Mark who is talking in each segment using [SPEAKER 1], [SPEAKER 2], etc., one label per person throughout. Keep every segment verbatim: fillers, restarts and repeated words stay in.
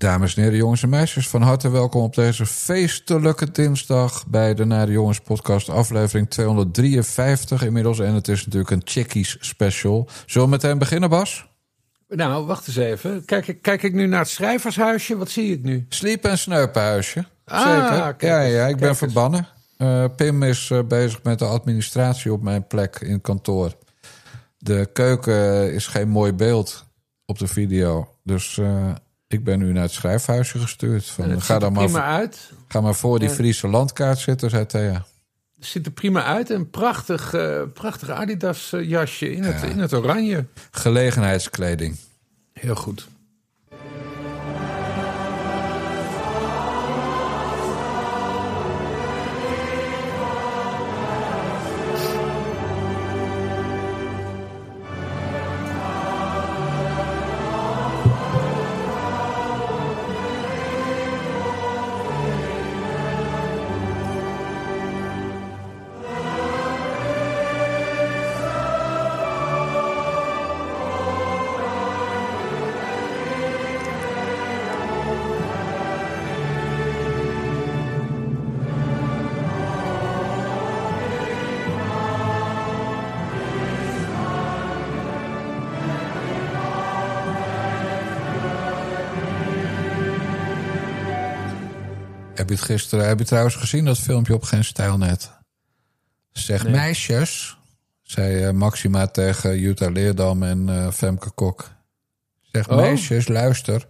[SPEAKER 1] Dames en heren, jongens en meisjes, van harte welkom op deze feestelijke dinsdag bij de Nare Jongens podcast aflevering tweehonderddrieënvijftig inmiddels. En het is natuurlijk een chickies special. Zullen we meteen beginnen, Bas?
[SPEAKER 2] Nou, wacht eens even. Kijk, ik- kijk ik nu naar het schrijvershuisje? Wat zie ik nu?
[SPEAKER 1] Sleep- en sneupenhuisje.
[SPEAKER 2] Ah,
[SPEAKER 1] Zeker.
[SPEAKER 2] kijk
[SPEAKER 1] Ja,
[SPEAKER 2] eens,
[SPEAKER 1] ja, ik
[SPEAKER 2] kijk
[SPEAKER 1] ben
[SPEAKER 2] eens.
[SPEAKER 1] verbannen. Uh, Pim is uh, bezig met de administratie op mijn plek in het kantoor. De keuken is geen mooi beeld op de video. Dus uh, ik ben nu naar het schrijfhuisje gestuurd. Van,
[SPEAKER 2] Het
[SPEAKER 1] ga,
[SPEAKER 2] ziet
[SPEAKER 1] dan
[SPEAKER 2] er
[SPEAKER 1] maar
[SPEAKER 2] prima
[SPEAKER 1] voor,
[SPEAKER 2] uit.
[SPEAKER 1] ga maar voor die
[SPEAKER 2] Ja.
[SPEAKER 1] Friese landkaart zitten, zei Thea.
[SPEAKER 2] Het ziet er prima uit. Een prachtig, uh, prachtig Adidas uh, jasje in het,
[SPEAKER 1] Ja.
[SPEAKER 2] in het oranje.
[SPEAKER 1] Gelegenheidskleding.
[SPEAKER 2] Heel goed.
[SPEAKER 1] Heb je het gisteren, heb je trouwens gezien dat filmpje op Geen Stijl net? Zeg
[SPEAKER 2] Nee.
[SPEAKER 1] meisjes, zei uh, Maxima tegen Jutta Leerdam en uh, Femke Kok. Zeg
[SPEAKER 2] Oh.
[SPEAKER 1] meisjes, luister.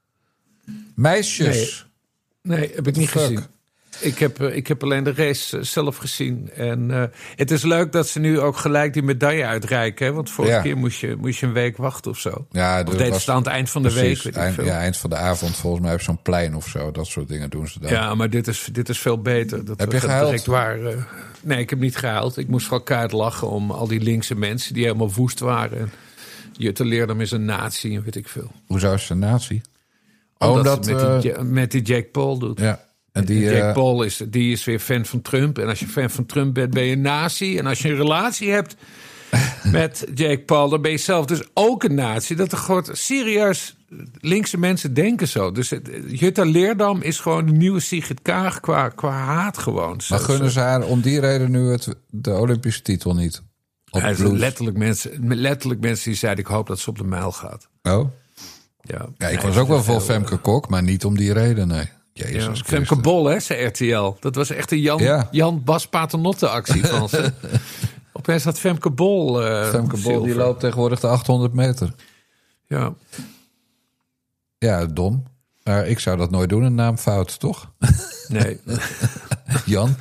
[SPEAKER 1] Meisjes.
[SPEAKER 2] Nee, heb ik niet
[SPEAKER 1] Fuck.
[SPEAKER 2] gezien. Ik heb, uh, ik heb alleen de race uh, zelf gezien. En uh, het is leuk dat ze nu ook gelijk die medaille uitreiken. Hè? Want vorige
[SPEAKER 1] Ja.
[SPEAKER 2] keer moest je, moest je een week wachten of zo.
[SPEAKER 1] Ja,
[SPEAKER 2] Of
[SPEAKER 1] dat
[SPEAKER 2] deed
[SPEAKER 1] was
[SPEAKER 2] het aan het eind van de
[SPEAKER 1] precies,
[SPEAKER 2] week. Weet ik
[SPEAKER 1] eind,
[SPEAKER 2] veel.
[SPEAKER 1] ja, eind van de avond volgens mij op zo'n plein of zo. Dat soort dingen doen ze dan.
[SPEAKER 2] Ja, maar dit is, dit is veel beter. Dat
[SPEAKER 1] Heb
[SPEAKER 2] we
[SPEAKER 1] je gehuild?
[SPEAKER 2] direct waren. Nee, ik heb niet gehuild. Ik moest vooral kaart lachen om al die linkse mensen die helemaal woest waren. En Jutta Leerdam is een nazi en weet ik veel.
[SPEAKER 1] Hoezo is het een nazi?
[SPEAKER 2] Omdat
[SPEAKER 1] Omdat,
[SPEAKER 2] ze met, die,
[SPEAKER 1] uh,
[SPEAKER 2] Ja- met die Jake Paul doet.
[SPEAKER 1] Ja, en die...
[SPEAKER 2] Jake
[SPEAKER 1] uh,
[SPEAKER 2] Paul is, die is weer fan van Trump. En als je fan van Trump bent, ben je een nazi. En als je een relatie hebt met Jake Paul, dan ben je zelf dus ook een nazi. Dat er gewoon serieus linkse mensen denken zo. Dus het- Jutta Leerdam is gewoon de nieuwe Sigrid Kaag qua, qua haat gewoon. Zo-
[SPEAKER 1] maar gunnen ze haar om die reden nu het, de Olympische titel niet? Op
[SPEAKER 2] Ja, er zijn
[SPEAKER 1] blues.
[SPEAKER 2] letterlijk mensen, letterlijk mensen die zeiden: ik hoop dat ze op de mijl gaat.
[SPEAKER 1] Oh?
[SPEAKER 2] Ja,
[SPEAKER 1] Ja, ik
[SPEAKER 2] Nee,
[SPEAKER 1] was ook wel voor
[SPEAKER 2] heel,
[SPEAKER 1] Femke Kok, maar niet om die reden, nee. Jezus
[SPEAKER 2] Ja,
[SPEAKER 1] Christus.
[SPEAKER 2] Femke Bol, hè, zei R T L. Dat was echt een Jan,
[SPEAKER 1] Ja.
[SPEAKER 2] Jan Bas Paternotte actie van ze. Opeens had Femke Bol. uh,
[SPEAKER 1] Femke Bol die
[SPEAKER 2] zilver.
[SPEAKER 1] loopt tegenwoordig de achthonderd meter.
[SPEAKER 2] Ja.
[SPEAKER 1] Ja, dom. Maar ik zou dat nooit doen, een naamfout, toch?
[SPEAKER 2] Nee.
[SPEAKER 1] Jan.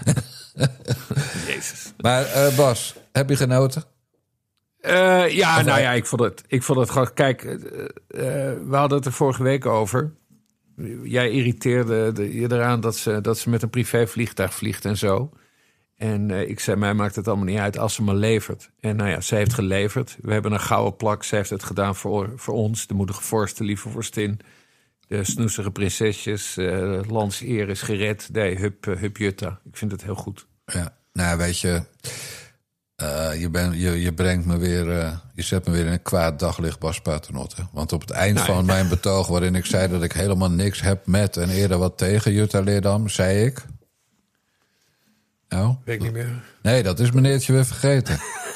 [SPEAKER 2] Jezus.
[SPEAKER 1] Maar uh, Bas, heb je genoten?
[SPEAKER 2] Uh, ja,
[SPEAKER 1] Of
[SPEAKER 2] nou
[SPEAKER 1] hij-
[SPEAKER 2] ja, ik vond het, ik vond het gewoon. Kijk, uh, uh, we hadden het er vorige week over. Jij irriteerde de- je eraan dat ze, dat ze met een privévliegtuig vliegt en zo. En uh, ik zei, mij maakt het allemaal niet uit als ze maar levert. En nou ja, ze heeft geleverd. We hebben een gouden plak. Ze heeft het gedaan voor, voor ons, de moedige vorst, de lieve vorstin. De snoezige prinsesjes. Uh, lands eer is gered. Nee, hup, uh, hup Jutta. Ik vind het heel goed.
[SPEAKER 1] Ja, nou weet je, uh, je, ben, je, je brengt me weer, uh, je zet me weer in een kwaad daglicht, Bas Paternotte. Want op het eind
[SPEAKER 2] Nee.
[SPEAKER 1] van mijn betoog, waarin ik zei dat ik helemaal niks heb met en eerder wat tegen Jutta Leerdam, zei ik... Nou,
[SPEAKER 2] Weet ik niet meer.
[SPEAKER 1] nee, dat is meneertje weer vergeten.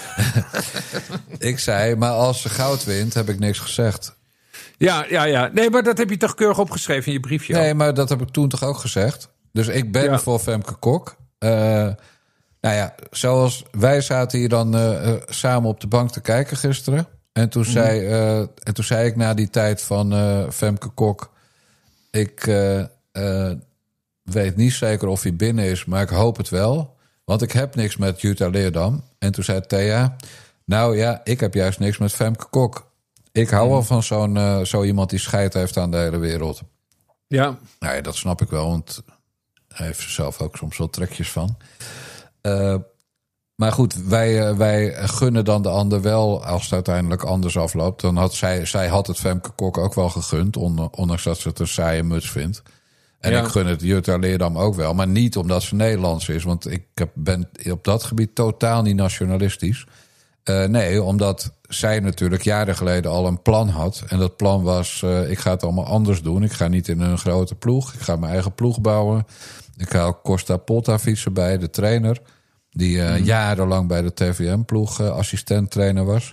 [SPEAKER 1] Ik zei, maar als ze goud wint, heb ik niks gezegd.
[SPEAKER 2] Ja, ja, ja. Nee, maar dat heb je toch keurig opgeschreven in je briefje?
[SPEAKER 1] Nee, maar dat heb ik toen toch ook gezegd. Dus ik ben
[SPEAKER 2] Ja.
[SPEAKER 1] voor Femke Kok. Uh, nou ja, zoals wij zaten hier dan uh, uh, samen op de bank te kijken gisteren. En toen, mm. zei, uh, en toen zei ik na die tijd van uh, Femke Kok... ik uh, uh, weet niet zeker of hij binnen is, maar ik hoop het wel. Want ik heb niks met Jutta Leerdam. En toen zei Thea... nou ja, ik heb juist niks met Femke Kok. Ik hou wel van zo'n, uh, zo iemand die scheid heeft aan de hele wereld.
[SPEAKER 2] Ja.
[SPEAKER 1] Nou ja, dat snap ik wel, want hij heeft er zelf ook soms wel trekjes van. Uh, maar goed, wij, uh, wij gunnen dan de ander wel als het uiteindelijk anders afloopt. Dan had zij, zij had het Femke Kok ook wel gegund, ondanks dat ze het een saaie muts vindt. En ja. ik gun het Jutta Leerdam ook wel, maar niet omdat ze Nederlands is. Want ik heb, ben op dat gebied totaal niet nationalistisch. Uh, nee, omdat zij natuurlijk jaren geleden al een plan had. En dat plan was, uh, ik ga het allemaal anders doen. Ik ga niet in een grote ploeg. Ik ga mijn eigen ploeg bouwen. Ik haal Costa Poltavic erbij, de trainer. Die uh, mm. jarenlang bij de T V M-ploeg uh, assistent-trainer was.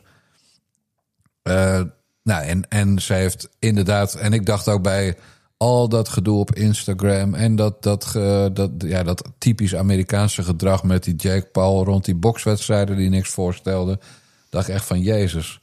[SPEAKER 1] Uh, nou, en, en zij heeft inderdaad... En ik dacht ook bij al dat gedoe op Instagram... en dat, dat, uh, dat, ja, dat typisch Amerikaanse gedrag met die Jake Paul... rond die bokswedstrijden die niks voorstelden... dacht ik echt van, Jezus...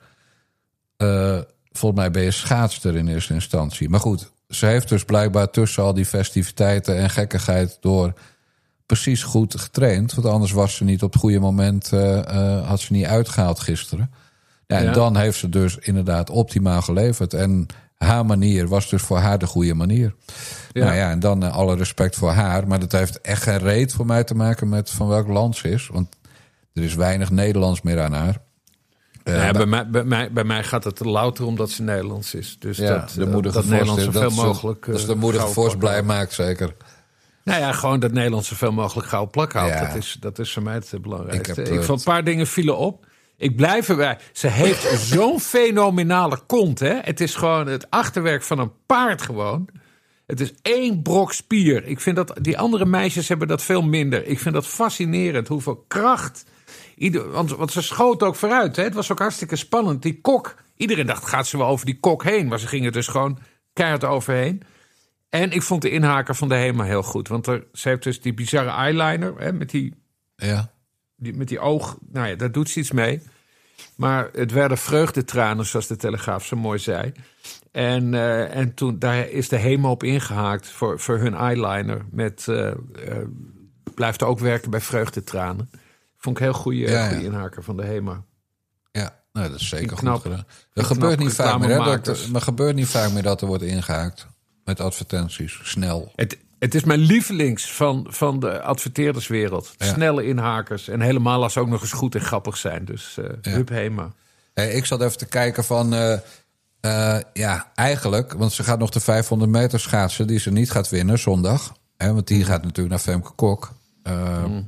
[SPEAKER 1] Uh, volgens mij ben je schaatster in eerste instantie. Maar goed, ze heeft dus blijkbaar tussen al die festiviteiten en gekkigheid... door precies goed getraind. Want anders was ze niet op het goede moment... Uh, uh, had ze niet uitgehaald gisteren. Ja, en ja. dan heeft ze dus inderdaad optimaal geleverd. En haar manier was dus voor haar de goede manier. Ja. Nou ja, en dan uh, alle respect voor haar. Maar dat heeft echt geen reet voor mij te maken met van welk land ze is. Want er is weinig Nederlands meer aan haar.
[SPEAKER 2] Uh, ja, bij, mij, bij, mij, bij mij gaat het louter omdat ze Nederlands is. Dus
[SPEAKER 1] ja,
[SPEAKER 2] dat,
[SPEAKER 1] de moedige
[SPEAKER 2] dat Nederlands zoveel
[SPEAKER 1] dat
[SPEAKER 2] mogelijk...
[SPEAKER 1] Dat is de moedige vorst blij maakt, zeker.
[SPEAKER 2] Nou ja, gewoon dat Nederlands zoveel mogelijk gauw plak houdt. Ja. Dat, is, dat is voor mij het belangrijkste. Ik, heb, ik vond een paar dingen vielen op. Ik blijf erbij. Ze heeft zo'n fenomenale kont, hè. Het is gewoon het achterwerk van een paard gewoon. Het is één brok spier. Ik vind dat die andere meisjes hebben dat veel minder. Ik vind dat fascinerend, hoeveel kracht... Ieder, want, want ze schoot ook vooruit. Hè? Het was ook hartstikke spannend. Die kok. Iedereen dacht, gaat ze wel over die kok heen? Maar ze gingen dus gewoon keihard overheen. En ik vond de inhaker van de Hema heel goed. Want er, ze heeft dus die bizarre eyeliner. Hè, met, die,
[SPEAKER 1] ja.
[SPEAKER 2] die, met die oog. Nou ja, daar doet ze iets mee. Maar het werden vreugdetranen, zoals de Telegraaf zo mooi zei. En, uh, en toen daar is de Hema op ingehaakt voor, voor hun eyeliner. Met uh, uh, blijft ook werken bij vreugdetranen. Vond ik heel goede, ja, goede ja. inhaker van de Hema.
[SPEAKER 1] Ja, nou, dat is zeker knap, goed gedaan. Dat gebeurt niet vaak meer, hè? Dat, maar gebeurt niet vaak meer dat er wordt ingehaakt met advertenties. Snel.
[SPEAKER 2] Het, het is mijn lievelings van, van de adverteerderswereld. Ja. Snelle inhakers. En helemaal als ze ook nog eens goed en grappig zijn. Dus uh, ja. Hup Hema.
[SPEAKER 1] Hey, ik zat even te kijken van... Uh, uh, ja, eigenlijk... Want ze gaat nog de vijfhonderd meter schaatsen... die ze niet gaat winnen zondag. Hè, want die gaat natuurlijk naar Femke Kok. Uh, mm.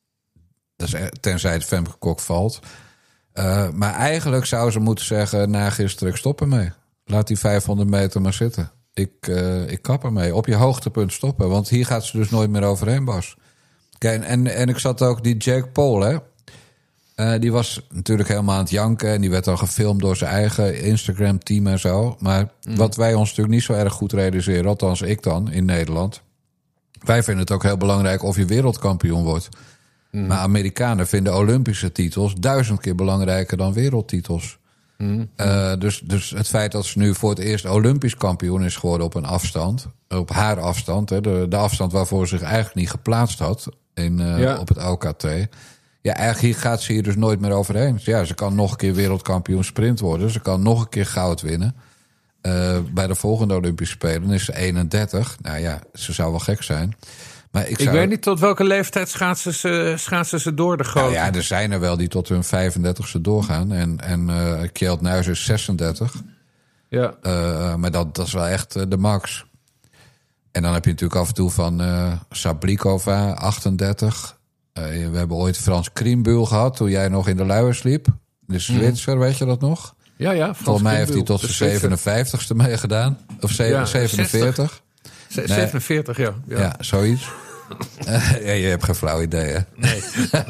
[SPEAKER 1] Tenzij het Femke Kok valt. Uh, maar eigenlijk zou ze moeten zeggen... na gisteren, ik stop ermee. Laat die vijfhonderd meter maar zitten. Ik, uh, ik kap ermee. Op je hoogtepunt stoppen. Want hier gaat ze dus nooit meer overheen, Bas. Kijk, en, en ik zat ook... Die Jake Paul, hè. Uh, die was natuurlijk helemaal aan het janken. En die werd al gefilmd door zijn eigen Instagram-team en zo. Maar mm. wat wij ons natuurlijk niet zo erg goed realiseren... althans ik dan, in Nederland... wij vinden het ook heel belangrijk of je wereldkampioen wordt... Mm. Maar Amerikanen vinden Olympische titels duizend keer belangrijker dan wereldtitels. Mm. Uh, dus, dus het feit dat ze nu voor het eerst Olympisch kampioen is geworden op een afstand, op haar afstand, hè, de, de afstand waarvoor ze zich eigenlijk niet geplaatst had in, uh, ja. op het O K T. Ja, eigenlijk hier gaat ze hier dus nooit meer overheen. Ja, ze kan nog een keer wereldkampioen sprint worden. Ze kan nog een keer goud winnen. Uh, bij de volgende Olympische Spelen is ze eenendertig. Nou ja, ze zou wel gek zijn. Maar ik, zou...
[SPEAKER 2] ik weet niet tot welke leeftijd schaatsen ze, schaatsen ze door de grote.
[SPEAKER 1] Nou ja, er zijn er wel die tot hun vijfendertigste doorgaan. En, en uh, Kjeld Nuis is zesendertig. Ja. Uh, maar dat, dat is wel echt uh, de max. En dan heb je natuurlijk af en toe van uh, Sablikova, achtendertig. Uh, we hebben ooit Frans Kriembul gehad toen jij nog in de luiers liep. De Zwitser, mm. weet je dat nog?
[SPEAKER 2] Ja, ja. Frans
[SPEAKER 1] Volgens mij heeft hij tot zijn zevenenvijftigste meegedaan. Of ja, zevenenveertig.
[SPEAKER 2] Nee. zevenenveertig, ja.
[SPEAKER 1] Ja, ja zoiets. uh, ja, je hebt geen flauw idee, hè?
[SPEAKER 2] Nee.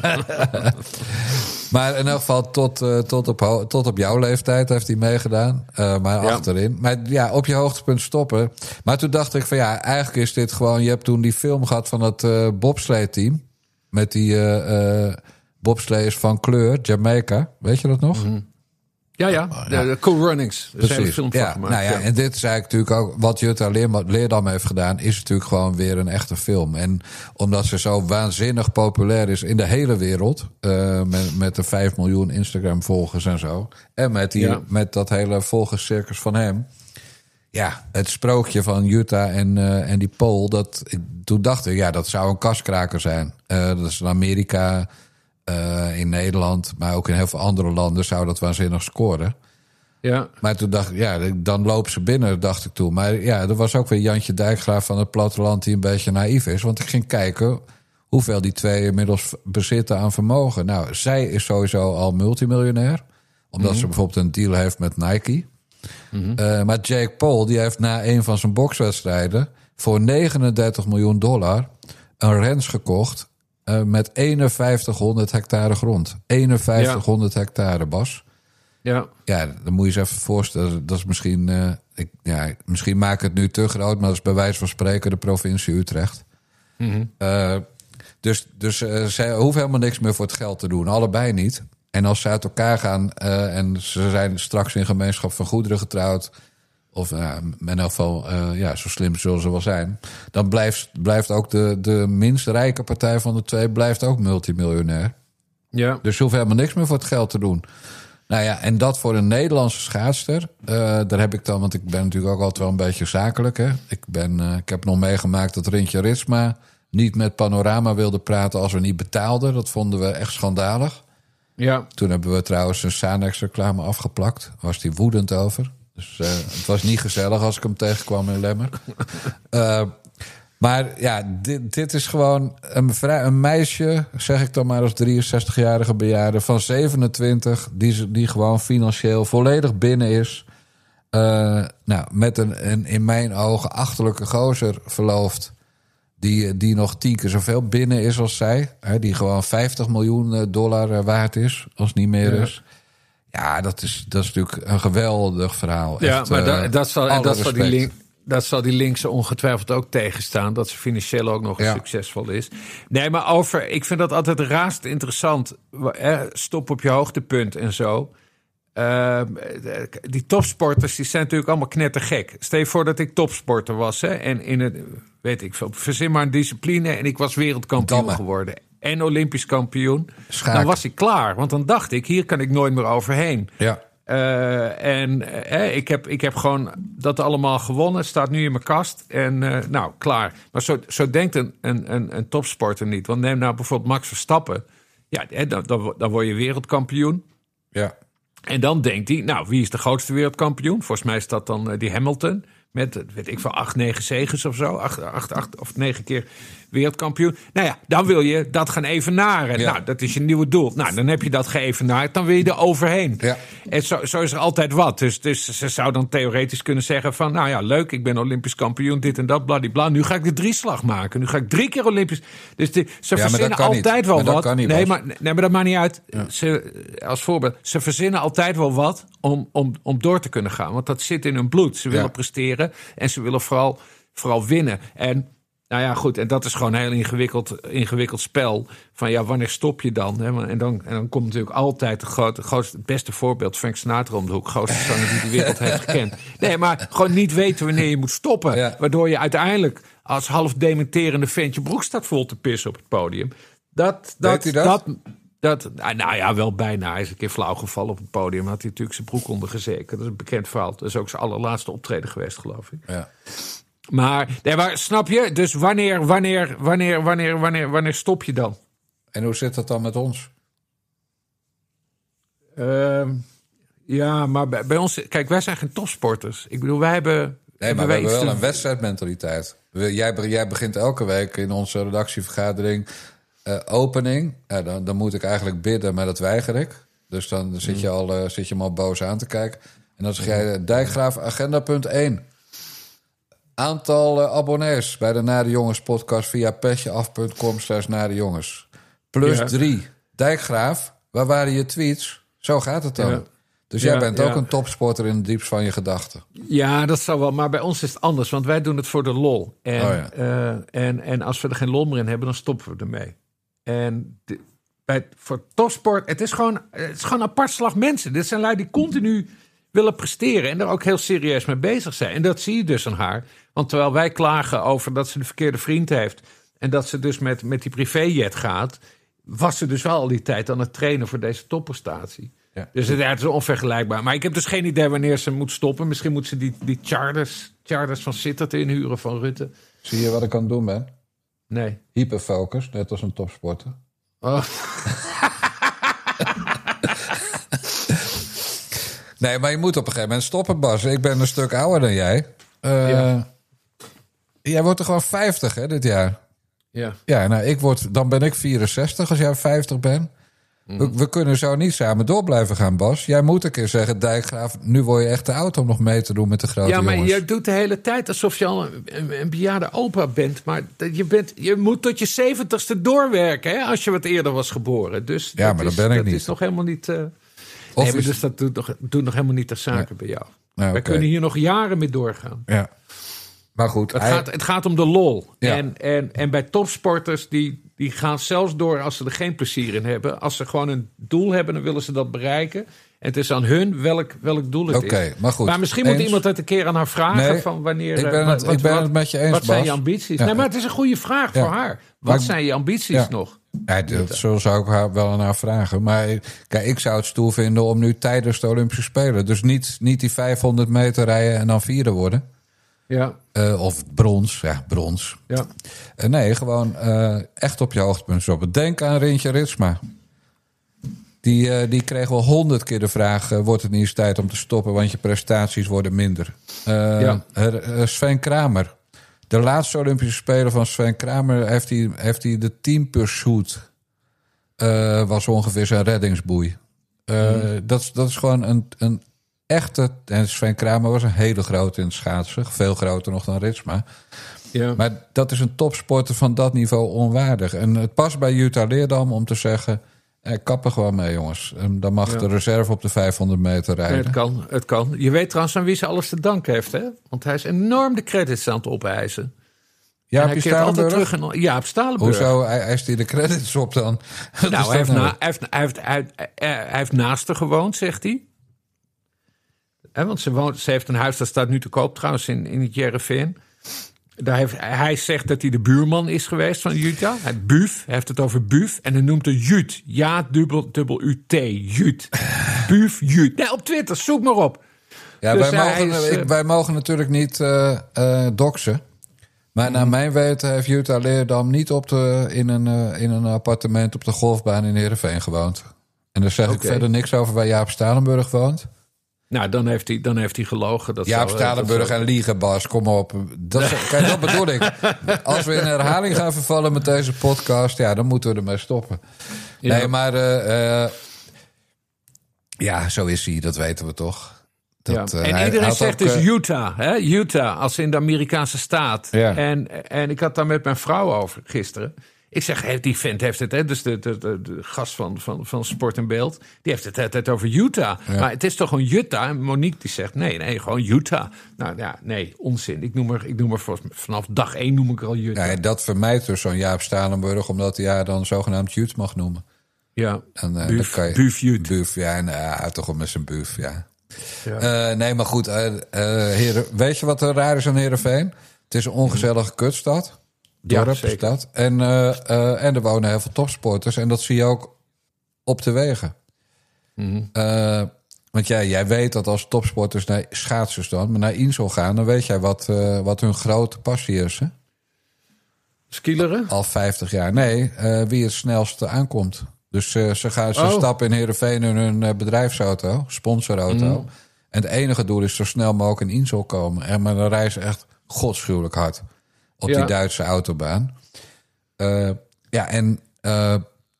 [SPEAKER 1] Maar in elk geval tot, uh, tot, op, tot op jouw leeftijd heeft hij meegedaan. Uh, maar ja. achterin. Maar ja, op je hoogtepunt stoppen. Maar toen dacht ik van ja, eigenlijk is dit gewoon... Je hebt toen die film gehad van het uh, bobslee-team. Met die uh, uh, bobsleeërs van kleur, Jamaica. Weet je dat nog?
[SPEAKER 2] Mm-hmm. Ja, ja, de, ja. de Cool Runnings. Daar zijn we film van
[SPEAKER 1] ja,
[SPEAKER 2] gemaakt.
[SPEAKER 1] Nou ja, ja, en dit is eigenlijk natuurlijk ook... Wat Jutta Leerdam heeft gedaan... is natuurlijk gewoon weer een echte film. En omdat ze zo waanzinnig populair is in de hele wereld... Uh, met, met de vijf miljoen Instagram-volgers en zo... en met, die, ja. met dat hele volgerscircus van hem... Ja, het sprookje van Jutta en, uh, en die Pool... Dat, toen dacht ik, ja, dat zou een kaskraker zijn. Uh, dat is in Amerika... Uh, in Nederland, maar ook in heel veel andere landen zou dat waanzinnig scoren. Ja. Maar toen dacht ik, ja, dan lopen ze binnen, dacht ik toen. Maar ja, er was ook weer Jantje Dijkgraaf van het platteland die een beetje naïef is. Want ik ging kijken hoeveel die twee inmiddels bezitten aan vermogen. Nou, zij is sowieso al multimiljonair. Omdat mm-hmm. ze bijvoorbeeld een deal heeft met Nike. Mm-hmm. Uh, maar Jake Paul, die heeft na een van zijn bokswedstrijden... voor negenendertig miljoen dollar een ranch gekocht... Uh, met eenenvijftighonderd hectare grond. eenenvijftighonderd ja. hectare, Bas. Ja. Ja, dan moet je je even voorstellen. Dat is misschien... Uh, ik, ja, misschien maak ik het nu te groot... maar dat is bij wijze van spreken de provincie Utrecht. Mm-hmm. Uh, dus dus uh, zij hoeven helemaal niks meer voor het geld te doen. Allebei niet. En als ze uit elkaar gaan... Uh, en ze zijn straks in gemeenschap van goederen getrouwd... of uh, in elk geval, uh, ja, zo slim zullen ze wel zijn... dan blijft, blijft ook de, de minst rijke partij van de twee... blijft ook multimiljonair. Ja. Dus je hoeft helemaal niks meer voor het geld te doen. Nou ja, en dat voor een Nederlandse schaatster... Uh, daar heb ik dan, want ik ben natuurlijk ook altijd wel een beetje zakelijk. Hè? Ik, ben, uh, ik heb nog meegemaakt dat Rintje Ritsma... niet met Panorama wilde praten als we niet betaalden. Dat vonden we echt schandalig. Ja. Toen hebben we trouwens een Sanex-reclame afgeplakt. Daar was hij woedend over. Dus uh, het was niet gezellig als ik hem tegenkwam in Lemmer. uh, maar ja, dit, dit is gewoon een, vrij, een meisje... zeg ik dan maar als drieënzestigjarige bejaarde... van zevenentwintig, die, die gewoon financieel volledig binnen is... Uh, nou, met een, een in mijn ogen achterlijke gozer verloofd... Die, die nog tien keer zoveel binnen is als zij. Hè, die gewoon vijftig miljoen dollar waard is, als het niet meer ja. is. Ja, dat is, dat is natuurlijk een geweldig verhaal.
[SPEAKER 2] Ja,
[SPEAKER 1] echt,
[SPEAKER 2] maar da,
[SPEAKER 1] uh,
[SPEAKER 2] dat, zal, en dat, zal die link, dat zal die linkse ongetwijfeld ook tegenstaan. Dat ze financieel ook nog ja. succesvol is. Nee, maar over, ik vind dat altijd razend interessant. Stop op je hoogtepunt en zo. Uh, die topsporters die zijn natuurlijk allemaal knettergek. Stel je voor dat ik topsporter was. Hè, en in het, weet ik veel, verzin maar een discipline... en ik was wereldkampioen Damme. geworden. En olympisch kampioen. Schaak. Dan was ik klaar. Want dan dacht ik, hier kan ik nooit meer overheen. Ja. Uh, en uh, ik, heb, ik heb gewoon dat allemaal gewonnen. Het staat nu in mijn kast. En uh, nou, klaar. Maar zo, zo denkt een, een, een, een topsporter niet. Want neem nou bijvoorbeeld Max Verstappen. Ja, dan, dan, dan word je wereldkampioen. Ja. En dan denkt hij, nou, wie is de grootste wereldkampioen? Volgens mij is dat dan uh, die Hamilton. Met, weet ik veel, acht, negen zegens of zo. Acht, acht, acht of negen keer wereldkampioen. Nou ja, dan wil je dat gaan evenaren. Ja. Nou, dat is je nieuwe doel. Nou, dan heb je dat geëvenaard. Dan wil je er overheen. Ja. En zo, zo is er altijd wat. Dus, dus ze zou dan theoretisch kunnen zeggen van... nou ja, leuk, ik ben olympisch kampioen, dit en dat, bladibla. Nu ga ik de drieslag maken. Nu ga ik drie keer olympisch... Dus die, ze ja, verzinnen altijd niet. wel maar wat. Niet, nee, maar, nee, maar dat maakt niet uit. Ja. Ze, als voorbeeld, ze verzinnen altijd wel wat om, om, om door te kunnen gaan. Want dat zit in hun bloed. Ze willen ja. presteren. En ze willen vooral, vooral winnen. En nou ja, goed. En dat is gewoon een heel ingewikkeld, ingewikkeld spel. Van ja, wanneer stop je dan? Hè? En dan, en dan komt natuurlijk altijd de grote, grootste, het beste voorbeeld. Frank Sinatra om de hoek. Grootste zanger die de wereld heeft gekend. Nee, maar gewoon niet weten wanneer je moet stoppen. Ja. Waardoor je uiteindelijk als half dementerende vent je broek staat vol te pissen op het podium. Dat, dat,
[SPEAKER 1] Weet u dat?
[SPEAKER 2] dat Dat, nou ja, wel bijna. Hij is een keer flauw gevallen op het podium. Had hij natuurlijk zijn broek onder gezeken. Dat is een bekend verhaal. Dat is ook zijn allerlaatste optreden geweest, geloof ik. Ja. Maar, nee, maar snap je? Dus wanneer, wanneer, wanneer, wanneer, wanneer, wanneer stop je dan?
[SPEAKER 1] En hoe zit dat dan met ons?
[SPEAKER 2] Uh, ja, maar bij, bij ons... Kijk, wij zijn geen topsporters. Ik bedoel, wij hebben...
[SPEAKER 1] Nee, maar we hebben wel te... een wedstrijdmentaliteit. Jij, jij begint elke week in onze redactievergadering... Uh, opening, ja, dan, dan moet ik eigenlijk bidden, maar dat weiger ik. Dus dan zit je al, uh, zit je me al boos aan te kijken. En dan zeg jij, Dijkgraaf, agenda punt één. Aantal uh, abonnees bij de Nare Jongens podcast via petjeaf punt com slash Nare Jongens. Plus ja. drie. Dijkgraaf, waar waren je tweets? Zo gaat het dan. Ja. Dus jij ja, bent ja. ook een topsporter in het diepst van je gedachten.
[SPEAKER 2] Ja, dat zou wel. Maar bij ons is het anders, want wij doen het voor de lol. En, oh ja. uh, en, en als we er geen lol meer in hebben, dan stoppen we ermee. En de, bij, voor topsport, het is, gewoon, het is gewoon een apart slag mensen. Dit zijn lui die continu willen presteren en er ook heel serieus mee bezig zijn. En dat zie je dus aan haar. Want terwijl wij klagen over dat ze de verkeerde vriend heeft... en dat ze dus met, met die privéjet gaat... was ze dus wel al die tijd aan het trainen voor deze topprestatie. Ja. Dus het, ja, het is onvergelijkbaar. Maar ik heb dus geen idee wanneer ze moet stoppen. Misschien moet ze die, die charters, charters van Sittard inhuren van Rutte.
[SPEAKER 1] Zie je wat ik aan het doen ben?
[SPEAKER 2] Nee.
[SPEAKER 1] Hyperfocus, net als een topsporter. Oh. Nee, maar je moet op een gegeven moment stoppen, Bas. Ik ben een stuk ouder dan jij. Uh, ja. Jij wordt er gewoon vijftig, hè, dit jaar.
[SPEAKER 2] Ja.
[SPEAKER 1] Ja, nou, ik word, dan ben ik vierenzestig als jij vijftig bent. We, we kunnen zo niet samen door blijven gaan, Bas. Jij moet een keer zeggen, Dijkgraaf, nu word je echt te oud om nog mee te doen met de grote
[SPEAKER 2] Ja, maar
[SPEAKER 1] jongens.
[SPEAKER 2] je doet de hele tijd alsof je al een, een, een bejaarde opa bent. Maar je, bent, je moet tot je zeventigste doorwerken, hè, als je wat eerder was geboren. Dus
[SPEAKER 1] Ja, maar dat
[SPEAKER 2] is,
[SPEAKER 1] ben ik
[SPEAKER 2] dat
[SPEAKER 1] niet.
[SPEAKER 2] is nog helemaal niet... Uh,
[SPEAKER 1] Of
[SPEAKER 2] nee, maar
[SPEAKER 1] is-
[SPEAKER 2] dus dat doet nog, doet nog helemaal niet ter zake
[SPEAKER 1] Nee.
[SPEAKER 2] bij jou.
[SPEAKER 1] Nou,
[SPEAKER 2] Wij
[SPEAKER 1] oké.
[SPEAKER 2] kunnen hier nog jaren mee doorgaan.
[SPEAKER 1] Ja. Maar goed,
[SPEAKER 2] Het,
[SPEAKER 1] hij-
[SPEAKER 2] gaat, het gaat om de lol.
[SPEAKER 1] Ja.
[SPEAKER 2] En, en, en bij topsporters, die, die gaan zelfs door als ze er geen plezier in hebben. Als ze gewoon een doel hebben, dan willen ze dat bereiken. En het is aan hun welk, welk doel het
[SPEAKER 1] Oké,
[SPEAKER 2] is.
[SPEAKER 1] maar goed.
[SPEAKER 2] Maar misschien moet
[SPEAKER 1] Eens.
[SPEAKER 2] iemand het een keer aan haar vragen.
[SPEAKER 1] Nee,
[SPEAKER 2] van wanneer,
[SPEAKER 1] ik ben
[SPEAKER 2] eh,
[SPEAKER 1] het- ik ben het met je eens,
[SPEAKER 2] Wat zijn
[SPEAKER 1] Bas.
[SPEAKER 2] je ambities?
[SPEAKER 1] Ja.
[SPEAKER 2] Nee, maar het is een goede vraag
[SPEAKER 1] Ja.
[SPEAKER 2] voor haar.
[SPEAKER 1] Maar
[SPEAKER 2] Wat
[SPEAKER 1] ik-
[SPEAKER 2] zijn je ambities
[SPEAKER 1] Ja.
[SPEAKER 2] nog?
[SPEAKER 1] Ja, dat, zo zou ik haar wel aan haar vragen. Maar kijk, ik zou het stoel vinden om nu tijdens de Olympische Spelen. Dus niet, niet die vijfhonderd meter rijden en dan vierde worden.
[SPEAKER 2] Ja,
[SPEAKER 1] Eh, of brons, ja, brons.
[SPEAKER 2] ja.
[SPEAKER 1] Eh, nee, gewoon eh, echt op je hoogtepunt stoppen. Denk aan Rintje Ritsma. Die, eh, die kreeg wel honderd keer de vraag... eh, wordt het niet eens tijd om te stoppen, want je prestaties worden minder. Eh,
[SPEAKER 2] Ja.
[SPEAKER 1] eh, Sven Kramer. De laatste Olympische Spelen van Sven Kramer... heeft hij, heeft hij de team pursuit... eh, was ongeveer zijn reddingsboei. Eh, dat, is- dat is gewoon een, een echte... En Sven Kramer was een hele grote in het schaatsen. Veel groter nog dan Ritsma.
[SPEAKER 2] ja.
[SPEAKER 1] Maar dat is een topsporter van dat niveau onwaardig. En het past bij Jutta Leerdam om te zeggen... Eh, kap er gewoon mee, jongens. En dan mag
[SPEAKER 2] Ja.
[SPEAKER 1] de reserve op de vijfhonderd meter
[SPEAKER 2] Nee,
[SPEAKER 1] rijden.
[SPEAKER 2] het kan, het kan. Je weet trouwens aan wie ze alles te danken heeft, hè? Want hij is enorm de credits aan het opeisen.
[SPEAKER 1] Ja,
[SPEAKER 2] En hij keert altijd
[SPEAKER 1] Stalenburg?
[SPEAKER 2] terug in... Ja, op Stalenburg.
[SPEAKER 1] Hoezo hij eist hij de credits op dan? Wat is
[SPEAKER 2] Nou,
[SPEAKER 1] dat
[SPEAKER 2] hij heeft,
[SPEAKER 1] nou?
[SPEAKER 2] na, hij, heeft, hij, heeft, hij, heeft- hij heeft naast haar gewoond, zegt hij. Hè, want ze, woont, ze heeft een huis, dat staat nu te koop trouwens in, in het Jereveen. Daar heeft, hij zegt dat hij de buurman is geweest van Jutta. Hij heeft Buf, hij heeft het over Buf. En hij noemt er Jut. Ja, dubbel, dubbel U T. Jut. Buf, Jut. Nee, op Twitter, zoek maar op.
[SPEAKER 1] Ja,
[SPEAKER 2] Dus
[SPEAKER 1] wij,
[SPEAKER 2] hij
[SPEAKER 1] mogen,
[SPEAKER 2] is,
[SPEAKER 1] ik,
[SPEAKER 2] eh,
[SPEAKER 1] wij mogen natuurlijk niet eh eh doxen. Maar naar mijn weten heeft Jutta Leerdam niet op de, in, een, eh, in een appartement op de golfbaan in Heerenveen gewoond. En daar zeg ik
[SPEAKER 2] Oké.
[SPEAKER 1] verder niks over waar Jaap Stalenburg woont.
[SPEAKER 2] Nou, dan heeft hij, dan heeft hij gelogen. Dat
[SPEAKER 1] Jaap
[SPEAKER 2] zou, eh,
[SPEAKER 1] Stalenburg
[SPEAKER 2] dat zou-
[SPEAKER 1] en liegen, Bas, kom op. Dat, is- kijk, dat bedoel ik. Als we in herhaling gaan vervallen met deze podcast... ja, dan moeten we ermee stoppen.
[SPEAKER 2] Ja.
[SPEAKER 1] Nee, maar... eh, eh, ja, zo is hij, dat weten we toch. Dat,
[SPEAKER 2] Ja.
[SPEAKER 1] eh,
[SPEAKER 2] En
[SPEAKER 1] hij
[SPEAKER 2] iedereen
[SPEAKER 1] had
[SPEAKER 2] zegt
[SPEAKER 1] ook,
[SPEAKER 2] dus
[SPEAKER 1] eh,
[SPEAKER 2] Utah, hè? Utah, als in de Amerikaanse staat.
[SPEAKER 1] Ja.
[SPEAKER 2] En, en ik had daar met mijn vrouw over gisteren. Ik zeg, hey, die vent heeft het, hè? Dus de, de, de, de gast van, van, van Sport en Beeld, die heeft het altijd over Utah.
[SPEAKER 1] Ja.
[SPEAKER 2] Maar het is toch gewoon Utah? En Monique die zegt, nee, nee, gewoon Utah. Nou ja, nee, onzin. Ik noem er, ik noem er volgens mij- vanaf dag één noem ik er al Utah.
[SPEAKER 1] ja, dat vermijdt dus zo'n Jaap Stalenburg... omdat hij haar dan zogenaamd Jut mag noemen.
[SPEAKER 2] Ja,
[SPEAKER 1] En, eh,
[SPEAKER 2] Buf,
[SPEAKER 1] dan kan je-
[SPEAKER 2] Buf Jut.
[SPEAKER 1] Buf, ja, en, ja, toch wel met zijn buf, ja.
[SPEAKER 2] Ja.
[SPEAKER 1] Eh, nee, maar goed, eh, eh, Heren, weet je wat er raar is aan Heerenveen? Het is een ongezellige kutstad.
[SPEAKER 2] Ja,
[SPEAKER 1] Dorp,
[SPEAKER 2] zeker.
[SPEAKER 1] stad. En, eh, eh, en er wonen heel veel topsporters. En dat zie je ook op de wegen.
[SPEAKER 2] Mhm.
[SPEAKER 1] Eh, want ja, jij weet dat als topsporters naar schaatsers dan... maar naar Insel gaan, dan weet jij wat, eh, wat hun grote passie is. Hè?
[SPEAKER 2] Skileren?
[SPEAKER 1] Al vijftig jaar. Nee, eh, wie het snelst aankomt. Dus eh, ze, gaan, ze
[SPEAKER 2] Oh.
[SPEAKER 1] stappen in Heerenveen in hun eh, bedrijfsauto, sponsorauto.
[SPEAKER 2] Mm.
[SPEAKER 1] En het enige doel is zo snel mogelijk in Insel komen. En maar dan rijden ze echt godschuwelijk hard op
[SPEAKER 2] Ja.
[SPEAKER 1] die Duitse autobaan. Eh, ja, en eh,